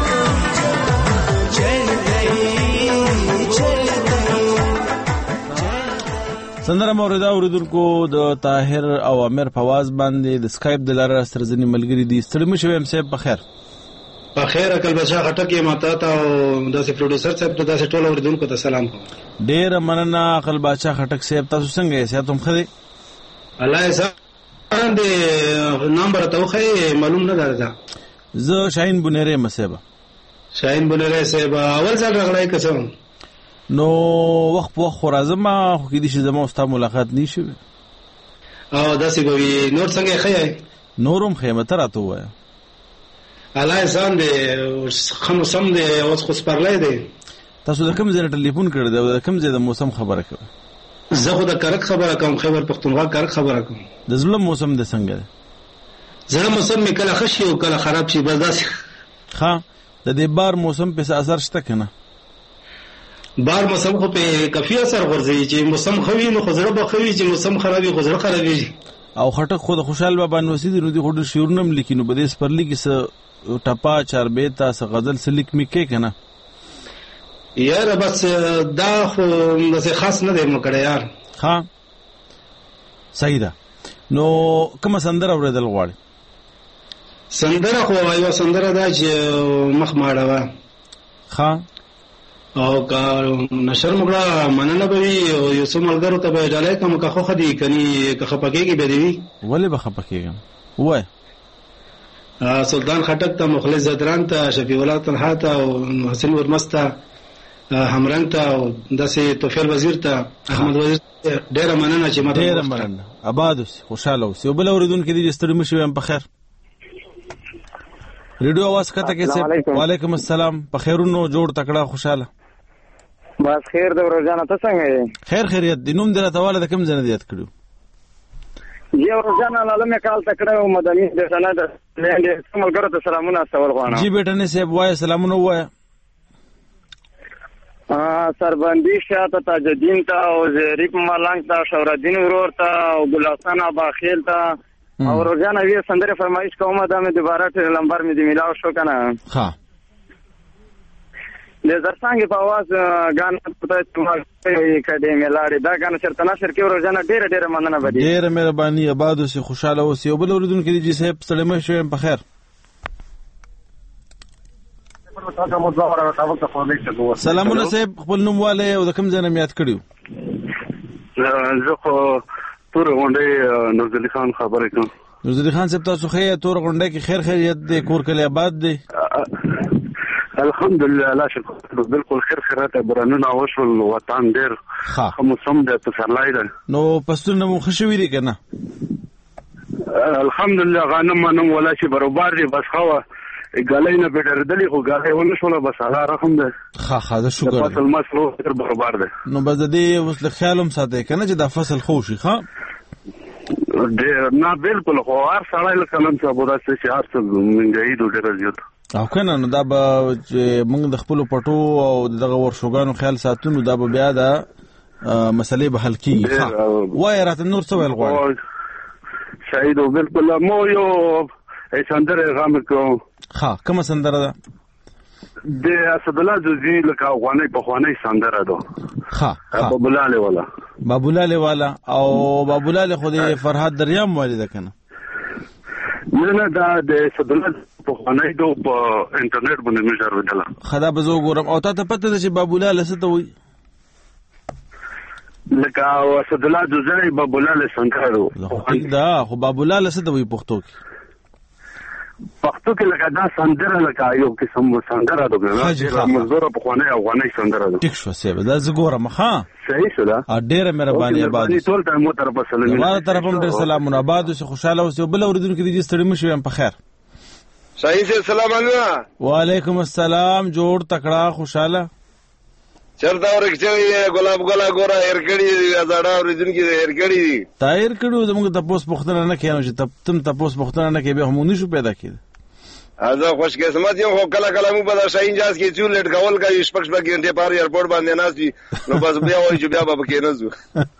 چل گئی چل گئی سندره موریدا اوریدونکو د طاهر او امیر په आवाज باندې د سکایپ د لاره سره ځنی ملګری دي ستړي مشه هم سه په خیر په خیر اکل بچا خټکی ماته تا او داسې پروډوسر صاحب ته داسې ټول اوریدونکو ته سلام کوم ډیر مننه اکل بچا خټک صاحب تاسو څنګه یې ساتم خدي الله یې سره دې نمبر ته خو معلوم نه درځه زه شاهین بنيره مسیبه شاهین بنيره صاحب اول ځل راغلی کسم نو وخت په خو راځم خو کې دې چې زموږ ستا ملاقات نشي او داسې به نور څنګه خې نورم خیمه تر راته وای الله سان دې خمو سم دې اوس خو سپارلای دی تاسو د کوم ځای ټلیفون کړی دی د کوم ځای د موسم خبره کوي زه خو د کرک خبره کوم، خیبر پختونخوا کرک خبره کوم. د زړه موسم د څنګه دی؟ زړه موسم می کله خشي او کله خراب شي، بس داسې. ها د دې بار موسم په اثر شته کنه؟ بار موسم خو په کافي اثر غورځي چې موسم خوي نو خزړه به خوي، چې موسم خرابي خزړه خرابيږي. او خټک خو د خوشحال بابا نوسی دی نو دی خو د شعرونم لیکینو په دې سپرلی کې س ټپا چاربیتا س غزل سلیک میکې کنه یار. بس دا خو څه خاص نه دی نو کړه یار. ها صحیح ده. نو کوم سندره اوریدل غواړي؟ سندره خو یو سندره دا چې مخ ماړه وا. ها او کا نشر مګړه مننه به یو څو ملګرو ته به ډالای کوم که خو خدي کني که خپکیږي به دی. ولې به خپکیږم؟ وای سلطان خټک ته، مخلص زدران ته، شفیع الله طلحه ته او حسین ورمسته، همرنګ ته او داسې توفیق وزیر ته، احمد وزیر ډیره مننه چې ماته ډیره مننه. آباد اوسې، خوشاله اوسې. او بل اوریدونکو دې ستړي مشي هم په خیر. ریډیو आवाज کته کې څه؟ وعلیکم السلام. په خیرونو جوړ تکړه خوشاله. بس خیر د ورځانه ته څنګه یې؟ خیر خیریت. د نوم دره تواله د کوم ځای نه یاد کړو؟ یو ورځانه لاله مې کال تکړه او مدني د سند له ملګرو ته سلامونه استول غواړم. جی بیٹا نه صاحب وای سلامونه وای. ا سربندي شاته تاجدین ته او زریک ملنګ ته، شورالدین ورور ته او ګلحسن اباخیل ته او ورځانه وی سندره فرمایش کومه دا مې دوباره ټل نمبر مې دی ملاو شو کنه. ها د زرڅنګ په आवाज غان ته ته کډې ملاړې دا غان چرته نشر کې ورځانه ډېر ډېر مننه بده. ډېر مهرباني. آباد اوسې، خوشاله اوسې. او بل اوریدونکو دې جی صاحب سلام شوم په خیر. سلامونه صاحب. خپل نوم والے او د کوم ځای نه یاد کړیو؟ زه خو تور غونډې نورزلي خان خبرې کوم. نورزلي خان صاحب تاسو خیر تور غونډې کې خیر خیریت دی؟ کور کلی آباد دی؟ الحمدلله لا شکر بالکل خیر خیرات برانونه وشول. وطن ډیر ښه موسم دی، پسرلی دی. نو پښتون مو خوشوي دي کنه؟ الحمدلله غنم منم ولا شي برابر دي. بس خو ګالای نه بدردلی خو ګالای ونه شول. بس الله رحم ده. ښه ښه ده شکر. فصل مسلو تر برابر ده. نو بس دې اوس له خیالم ساتي کنه چې دا فصل خو شي. ښه نه بالکل خو هر سړی له کلم څخه بودا چې هر څه منګي دوه ډیر زیات او کنه. نو دا به موږ د خپل پټو او دغه ورشوګانو خیال ساتونو دا به بیا دا مسلې به حل کیږي. وای راته نور څه ویل غواړي؟ شاید بالکل مو یو سندره غام کو. ها کوم سندره ده؟ د اسد الله جوزی لکه افغاني په خواني سندره ده. ها بابولاله والا بابولاله والا او بابولاله خو د فرهاد دریام والد کنه. نه نه دا د اسد الله په خواني دو په انټرنیټ باندې نشر ودله. خدا به زه ګورم. او ته پته ده چې بابولاله څه ته وایي؟ لکه اسد الله جوزی بابولاله سندره ده. دا خو بابولاله څه ته وایي پښتو کې؟ پښتو کې لکه دا سندره لکه یو قسم سندره ده کنه. مزدور په خواني افغاني سندره ده. ټیک شو سیب دا زګورم. ها صحیح شو دا. ډېر مهرباني. آباد ټول ته مو طرف سلام. ما طرف هم ډېر سلامونه. آباد اوسې، خوشاله اوسې. بل اوریدونکو دې ستړي مشي هم په خیر. صحیح سے سلام علیکم. وعلیکم السلام. جوړ تکړه خوشاله. چرته ورکچې ګلاب ګلا ګورا هرکړی ازاړه اوریدونکو دې هرکړی دي. تایر کړو زموږ ته پوس پختنه نه کینو چې تم ته پوس پختنه نه کې به هم نشو پیدا کړي. ازه خوش قسمت یو خو کله کله مو په شاهین جاز کې چول لټ کول کوي شپږ شپږ غنټه پار ایرپورټ باندې ناس دي. نو بس بیا وایي چې بیا به کې نه زو.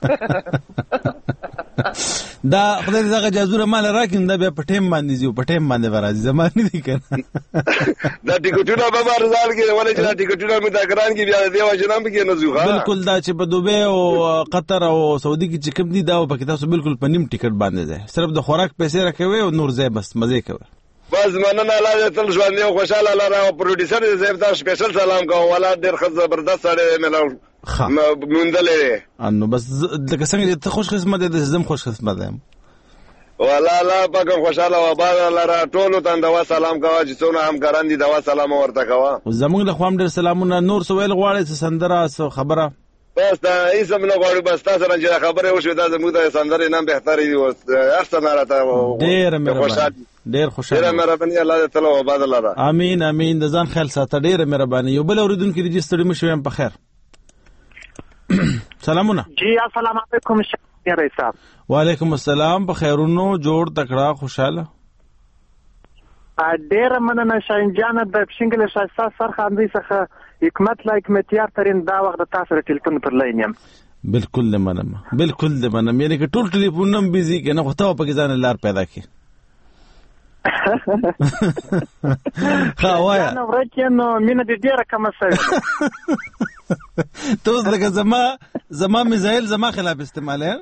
دا خدای دې هغه جازوره مال راکین دا بیا په ټیم باندې زیو په ټیم باندې ورازي زمانه دي کنه. دا ټیکټونه به بازار کې ولې چې دا ټیکټونه مې دا ګران کې بیا دی واجب نه کې نه زو. بالکل دا چې په دوبه او قطر او سعودي کې چې کوم دي دا په کې تاسو بالکل په نیم ټیکټ باندې ځای صرف د خوراک پیسې راکوي او نور ځای بس مزه کوي. بس مننه الله دې تل ژوند یو خوشاله الله او پروډوسر دې زیب تاسو سپیشل سلام کوم. ولا ډېر ښه زبردست سره ملاو مونډلې. انو بس لکه څنګه ته خوش قسمت دې زم خوش قسمت یم. ولا الله پاک خوشاله و آباد الله را ټولو ته دوا سلام کوه چې څونه همکاران دي دوا سلام ورته کوه. زمونږ له خوام ډېر سلامونه. نور څه ویل غواړې څه سندره څه خبره؟ بس دا هیڅ هم نه غواړو. بس تاسو سره چې خبرې وشوې دا زموږ د سندرې نام بهتري دي. هر څه نه راته ډېر مهرباني. ډېر خوشاله. ډېر مهرباني. الله دې تل او آباد الله را. امين امين. د ځان خیال ساته. ډېر مهرباني. یو بل اوریدونکو دې ستړي مشو هم په خیر. سلامونه جی السلام علیکم شهر صاحب. وعلیکم السلام. په خیرونو جوړ تکړه خوشاله. ډیره مننه شاهین جان د پښینګل شایسته سرخاندي څخه حکمت لایک متیار ترين دا وخت تاسو سره ټلیفون پر لاین یم. بالکل د منم بالکل د منم یعنی که ټول ټلیفون نم بيزي کنه خو ته په ځان لار پیدا کی. خا وایا نو ورکینو مینه دې ډیره کم سره. توس لکه زما زما میزایل زما خلاف استعماله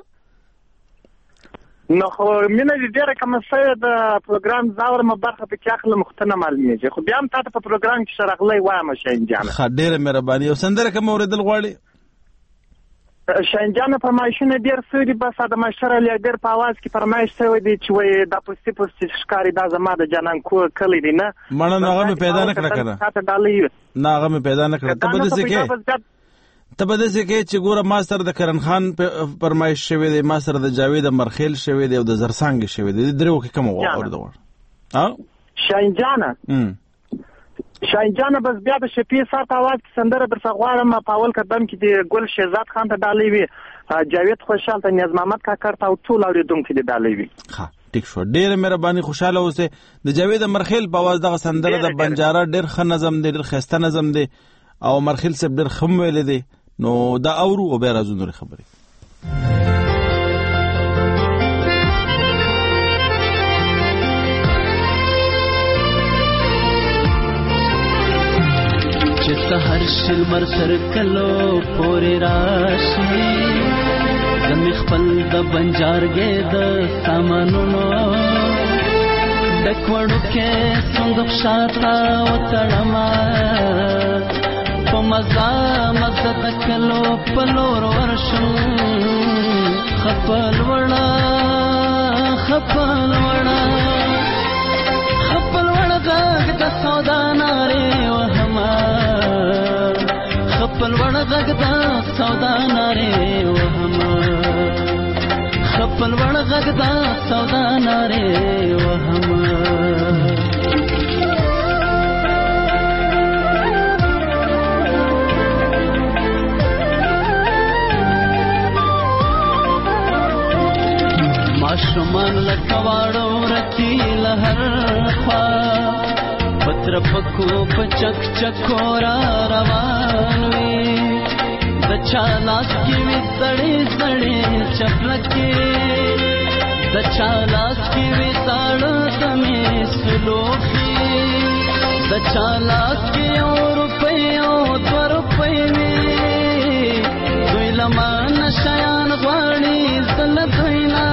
نو خو مینه دې ډیره کم سره د پروګرام زاور مبرخه په چاخله مختنه معلومیږي خو بیا هم تاسو په پروګرام کې شرغلې وایم شاهین جان. خا ډیره مهرباني او سندره کوم اوریدل غواړي شاهین جان فرمایشونه ډیر سوري بس د مشر علی ډیر په आवाज کې فرمایش شوی دی چې وای د پوسټي پوسټي ښکاری دا زما د جانان کو کلی دی نه مړه هغه مې پیدا نه کړ کنه نه هغه مې پیدا نه کړ ته بده څه کې ته بده څه کې چې ګوره ماستر د کرن خان فرمایش شوی دی ماستر د جاوید مرخیل شوی دی او د زرسانګ شوی دی درو کې کوم اورده ها شاهین جان شاهین جان بس بیا د شپې سات आवाज کې سندره در څغوارم په اول قدم کې د ګل شهزاد خان ته ډالې وی جاوید خوشحال ته نیاز محمد کاکړ ته او ټول اوریدونکو ته ډالې وی. ها ټیک شو ډېر مهرباني خوشاله اوسه. د جاوید مرخیل په आवाज دغه سندره د بنجاره ډېر ښه نظم دی ډېر ښایسته نظم دی او مرخیل صاحب ډېر خم ویل دی نو دا اورو او بیا راځو نور خبرې. چې سحر شل مر سر کلو پورې راشي زمې خپل د بنجارګې د سامانونو ډکوړو کې څنګه شاته وتړما په مزه مزه د کلو په لور ورشم خپل وړا خپل وړا خپل وړا غږ د سودا نارې وهما خپل وړا غږ د سودا نارې وهما خپل وړا غږ د سودا نارې وهما ماشومان لکواړو رکی لهر خوا پتر پکو پچک چکورا روان وی د چا لاس کې وی سړې سړې چپلکې د چا لاس کې وی ساړه سمې سلوخي د چا لاس کې یو روپۍ او دو روپۍ وی دوی لمان شیان غواړي زل دوی نه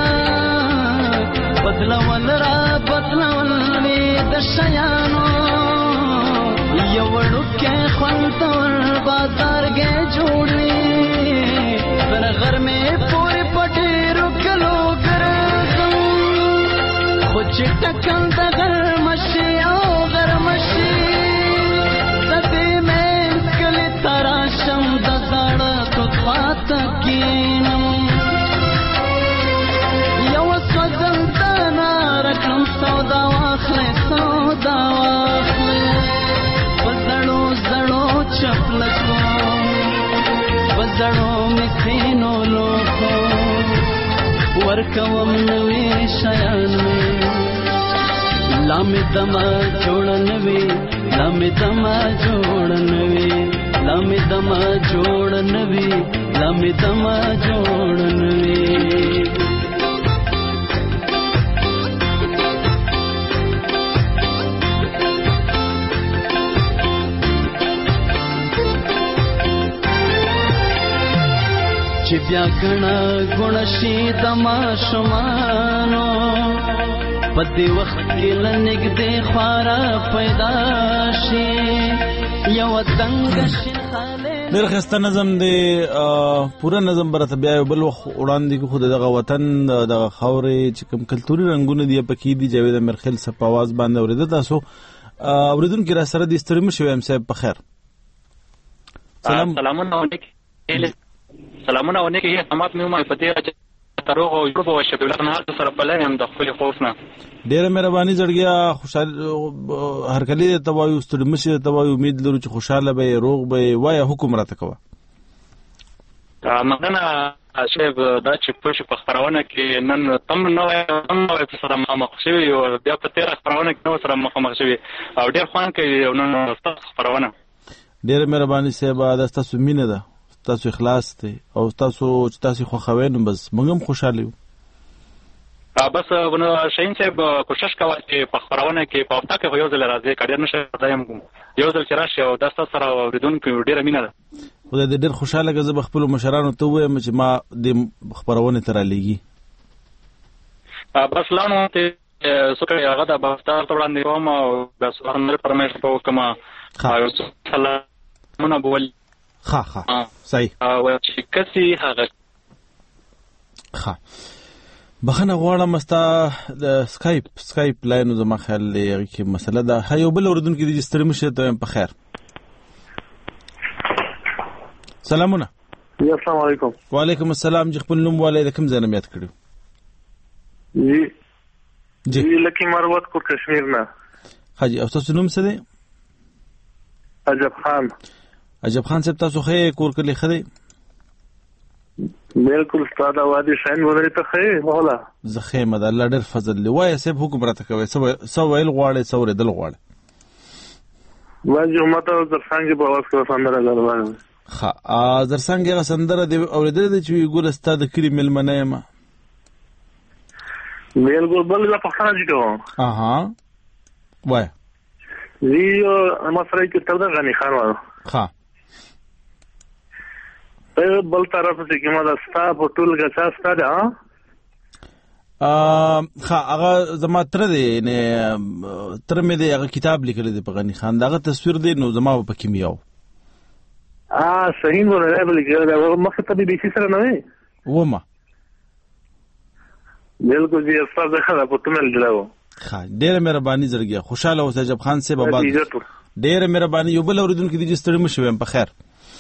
بدلول را بدلول وی د شیانو یو وړوکې خوندور بازار کې جوړوي پر غر مې پورې پټې رکلو ګرځم خو چې ټکم د غر مشي او غر مشي د دې مې کلی تراشم د زړه تو خواته کینم یو سوځنده رقم سودا واخلې سودا واخلې بزړو زړو چپلکو بزړو مسینو لوکو ورکوم نوې شیان لامې دما جوړنوي لامې دما جوړنوي لامې دما جوړنوي لامې دما جوړنوي چې بیا ګڼه ګڼه شي د ماشومانو په دې وخت کې له نږدې خواره پیدا شي یو دنګ شي ډېر ښایسته نظم دی پوره نظم به راته بیا یو بل وخت وړاندې کړو خو د دغه وطن دغه خاورې چې کوم کلتوري رنګونه دي پکې دي جاوید امیرخیل صاحب په اواز باندې اورېده تاسو اورېدونکي را سره دې ستړي مه شوي یم صاحب په خیر سلامونه سلامونه ونه کې سمات مې ما په دې چې تروغ او یوب او شبیل الله تعالی سره بلای هم د خپل خوف نه ډېر مهرباني زړګیا خوشاله هر کله ته وایو ستړي مشه ته وایو امید لرو چې خوشاله به روغ به وای حکم راته کوه مننه شیب دا چې پوه په خبرونه کې نن تم نو تم نو سره مخامخ شوي او بیا په تیر خبرونه کې نو سره مخامخ شوي او ډیر خوان کوي نن تاسو خبرونه ډیر مهرباني صاحب دا تاسو مینه ده تاسو اخلاص ته او تاسو چې تاسو خو خوینم بس موږ هم خوشاله یو بس ونه شین صاحب کوشش کوي چې په خبرونه کې په وخت کې یو ځل راځي کډیر نشه دایم یو ځل چې راشي او د تاسو سره اوریدونکو ډیره مینه ده خدای دې ډېر خوشاله کړه. زه به خپلو مشرانو ته ووایم چې ما د خپرونې ته رالیږي. بس لاړو ته څه کوي هغه د بفتار ته وړاندې کوم او بس ورنل پرمیش په وکما سلامونه بول ښه ښه صحیح او چې کسي هغه ښه بخنه غواړم ستا د سکایپ سکایپ لاین زما خیال دی هغې کې مسله ده. ها یو بل اورېدونکي دي چې ستړي مه شئ ته وایم په خیر. سلامونه. السلام علیکم. وعلیکم السلام. چې خپل نوم والی د کوم ځای نه یاد کړي؟ جی جی لکی مروت کو کشمیر نه. حاجي او تاسو نوم څه دی؟ عجب خان. عجب خان صاحب تاسو ښه کور کلی ښه دی؟ بالکل ستا د وادي شاین ودرې ته ښه وله زه ښه یم د الله ډېر فضل دی. وایه صاحب حکم راته کوئ څه ویل غواړئ څه اورېدل غواړئ؟ واجب ما ته زرڅانګې په اواز کې سندره غواړم. ښه زرڅانګې هغه سندره دې اورېدلې ده چې ګوره ستا د کلي مېلمنه یم؟ بالکل بل زه پښتنه چې کوم. اها وایه. زه ما سره کې تر د غني خان وم. ښه بل طرف ته کې ما د ستا په ټول غچا ستا ده ها ښه هغه زما تره دی نه تره مې دی هغه کتاب لیکلی دی په غني خان دغه تصویر دی نو زما په کې مې یو ا صحیح نو راغلی کې مخ ته به بي سره نه وي ومه بالکل دې استاد ده په تمل دلاو. ښه ډېره مهرباني زړګیه خوشاله اوسه عجب خان صاحب آباد. ډېره مهرباني. یو بل اورېدونکي دي چې ستړي مه شوم په خیر.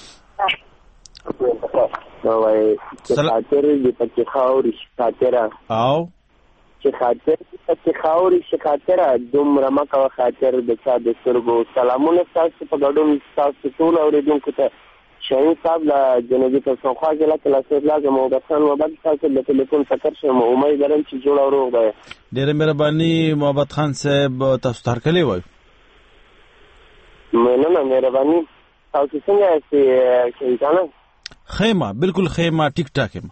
وای چې خاطر دې پکې خاوري خاطره او چې خاطر دې پکې خاوري خاطره دومره مکه خاطر د چا د سترګو. سلامونه تاسو په ګډون تاسو ټول اورېدونکو ته شاهین صاحب له جنوبي پښتونخوا ضلع کې لاسه لازم او د خان وبد تاسو د ټلیفون فکر شم امید لرم چې جوړ او روغ دی. ډېره مهرباني محمد خان صاحب تاسو ته هرکلی وایو. مننه مهرباني. تاسو څنګه یاست شاهین جانه؟ خیمه بالکل خیمه ټیک ټاک یم.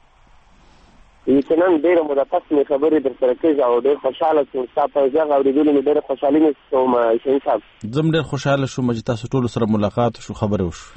یقینا ډېره موده پس مې خبرې در سره کېږي او ډېر خوشحاله شوم. ستا په غږ اورېدلو مې ډېره خوشحالي محسوسوم شاهین صاحب. زه هم ډېر خوشحاله شوم چې تاسو ټولو سره ملاقات وشو خبرې وشو.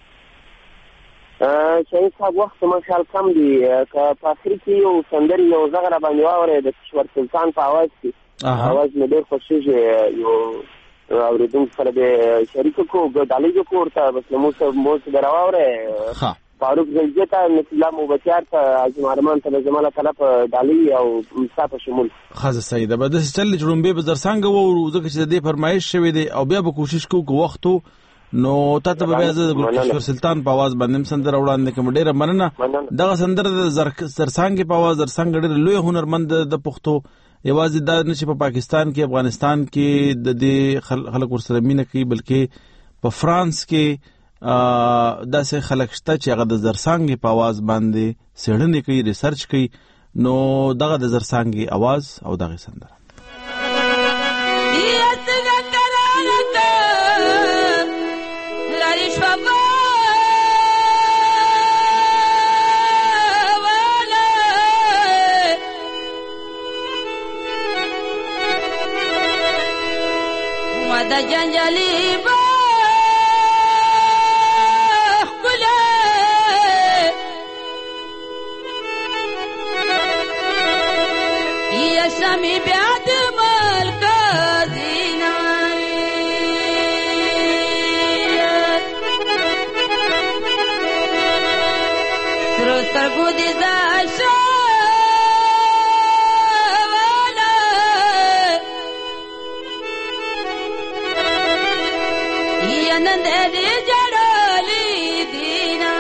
شاهین صاحب وخت ما خیال کم دی که په اخر کې یو سندرې یو غږ را باندې واورې د کشور سلطان په اواز کې اواز مې ډېر خوښېږي. یو اورېدونکو سره به شریکه کړو ډالۍ وکړو ورته بس له موږ سره موږ به راواورې فاروق زلزه ته نصیب الله موبتیار ته عظیم ارمان ته زما له طرف ډالۍ او ستا په شمول. ښه زه صحیح ده به داسې چل چې لومبې به زرڅانګه واورو ځکه چې د دې فرمایش شوی دی او بیا به کوشش کوو که وخت و نو تا ته به بیا زه د کشور سلطان په اواز باندې هم سندره وړاندې کوم. ډېره مننه. دغه سندره د زرڅانګې په اواز زرڅانګه ډېر لوی هنرمند د پښتو یوازې دا نه چې په پاکستان کې افغانستان کې د دې خلک ورسره مینه کوي بلکې په فرانس کې داسې خلک شته چې هغه د زرڅانګې په اواز باندې څېړنې کوي ریسرچ کوي. نو دغه د زرڅانګې اواز او دغه سندره د جنجالي با خله یا سمي بیا د ملک زینا سر سترګو دي زاشه نن دې جړلې دینا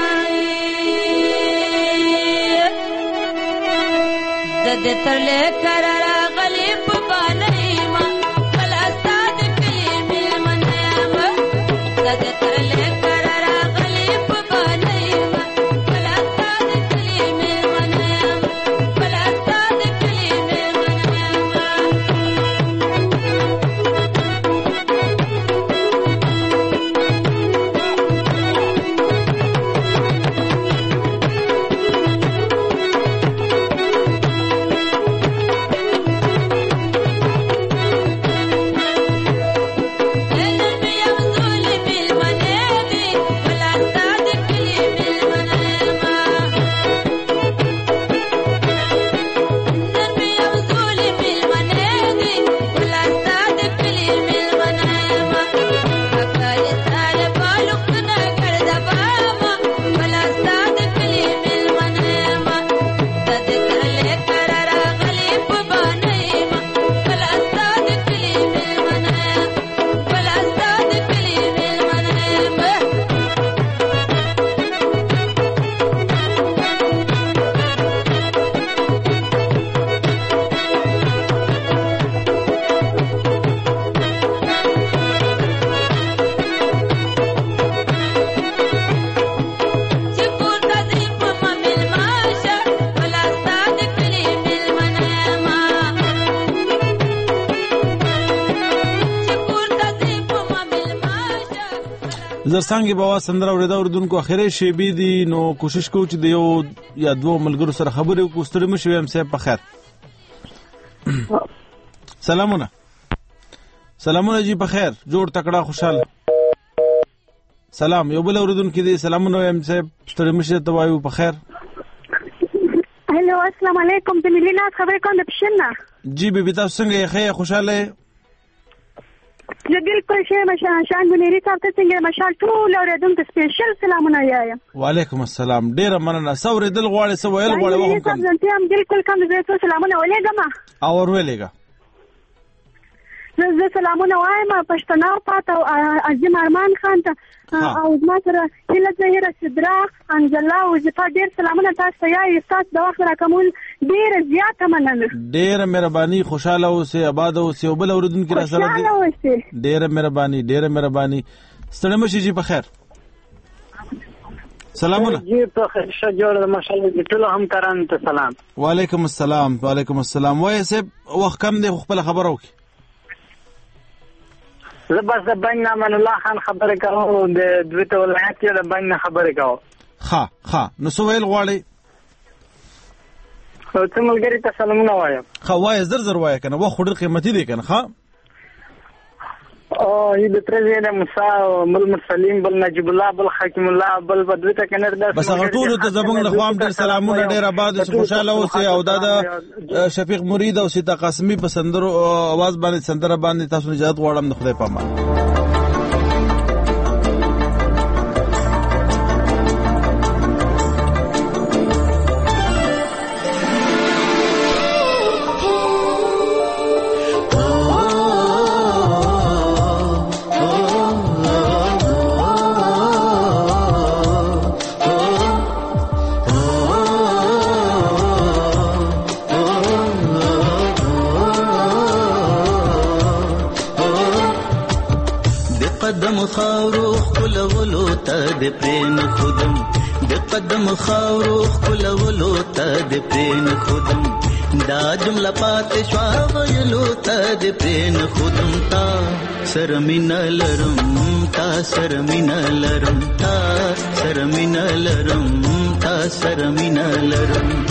د دې ترلې قرار غلي په باندې ما کلا ستاد کې مل منه ما د دې ترلې قرار غلي په باندې ما کلا زرسانګي بوا سندره وردا اردوونکو اخیری شیبې دي نو کوشش کوو چې د یو یا دوه ملګرو سره خبرې وکړو ستړي مه شئ صاحب په خیر سلامونه سلامونه جی په خیر جوړ تکړه خوشحال سلام یو بل اردوونکي دي سلامونه وایم صاحب ستړي مه شئ ته وایو په خیر هلو السلام علیکم د ملي ناز خبرې کوم د پښین نه جی بیبي تاسو څنګه یې ښه خوشحاله زه بالکل ښه یم شان منیري صاحب ته څنګه مشال ټول اورېدونکو سپیشل سلامونه وایم وعلیکم السلام ډېره مننه څه اورېدل غواړې څه ویل غواړې وخت کم زه هم بالکل کم زه څو سلامونه ولېږم او ورولېږه زه سلامونه وایم پښتنو پاته او عظیم ارمان خان ته او ما سره هیله زهیره صدرا انجلا او زفا ډېر سلامونه تاسو ته یایي ستاسو د وخت راکمول ډېره زیاته مننه ډېره مهرباني خوشحاله اوسئ اباد اوسئ او بل اورېدونکي را سره خوشحاله اوسئ ډېره مهرباني ډېره مهرباني ستړي مه شئ جي په خیر سلامونه جی په خیر ښه جوړ د ماشاءالله د ټولو همکارانو ته سلام وعلیکم السلام وعلیکم السلام وایي صاحب وخت کم دی خو خپله خبره وکړي زه بس د بین امان الله خان خبرې کوم د دوی ولایت کې د بین خبرې کوم ښه ښه نو څه ویل غواړئ څه ملګري ته سلامونه وایم ښه وایه زر زر وایه که نه وخت خو ډېر قیمتي دی که نه ښه او یې د ترې د موسی بل مرسلین بل نجیب الله بل حکیم الله بل بدوی ته کنه د بس هغه ټول ته زمونږ له خوا ډېر سلامونه ډېر آباد اوسئ خوشاله اوسئ او دا د شفیق مرید او سیتا قاسمي په سندرو اواز باندې سندره باندې تاسو نجات غواړم د خدای په امان قدم خاورو خلولو ته د پرین خودم د قدم خاورو خلولو ته د پرین خودم دا جمله پات شوا ویلو ته د پرین خودم تا سرمین لرم تا سرمین لرم تا سرمین لرم تا سرمین لرم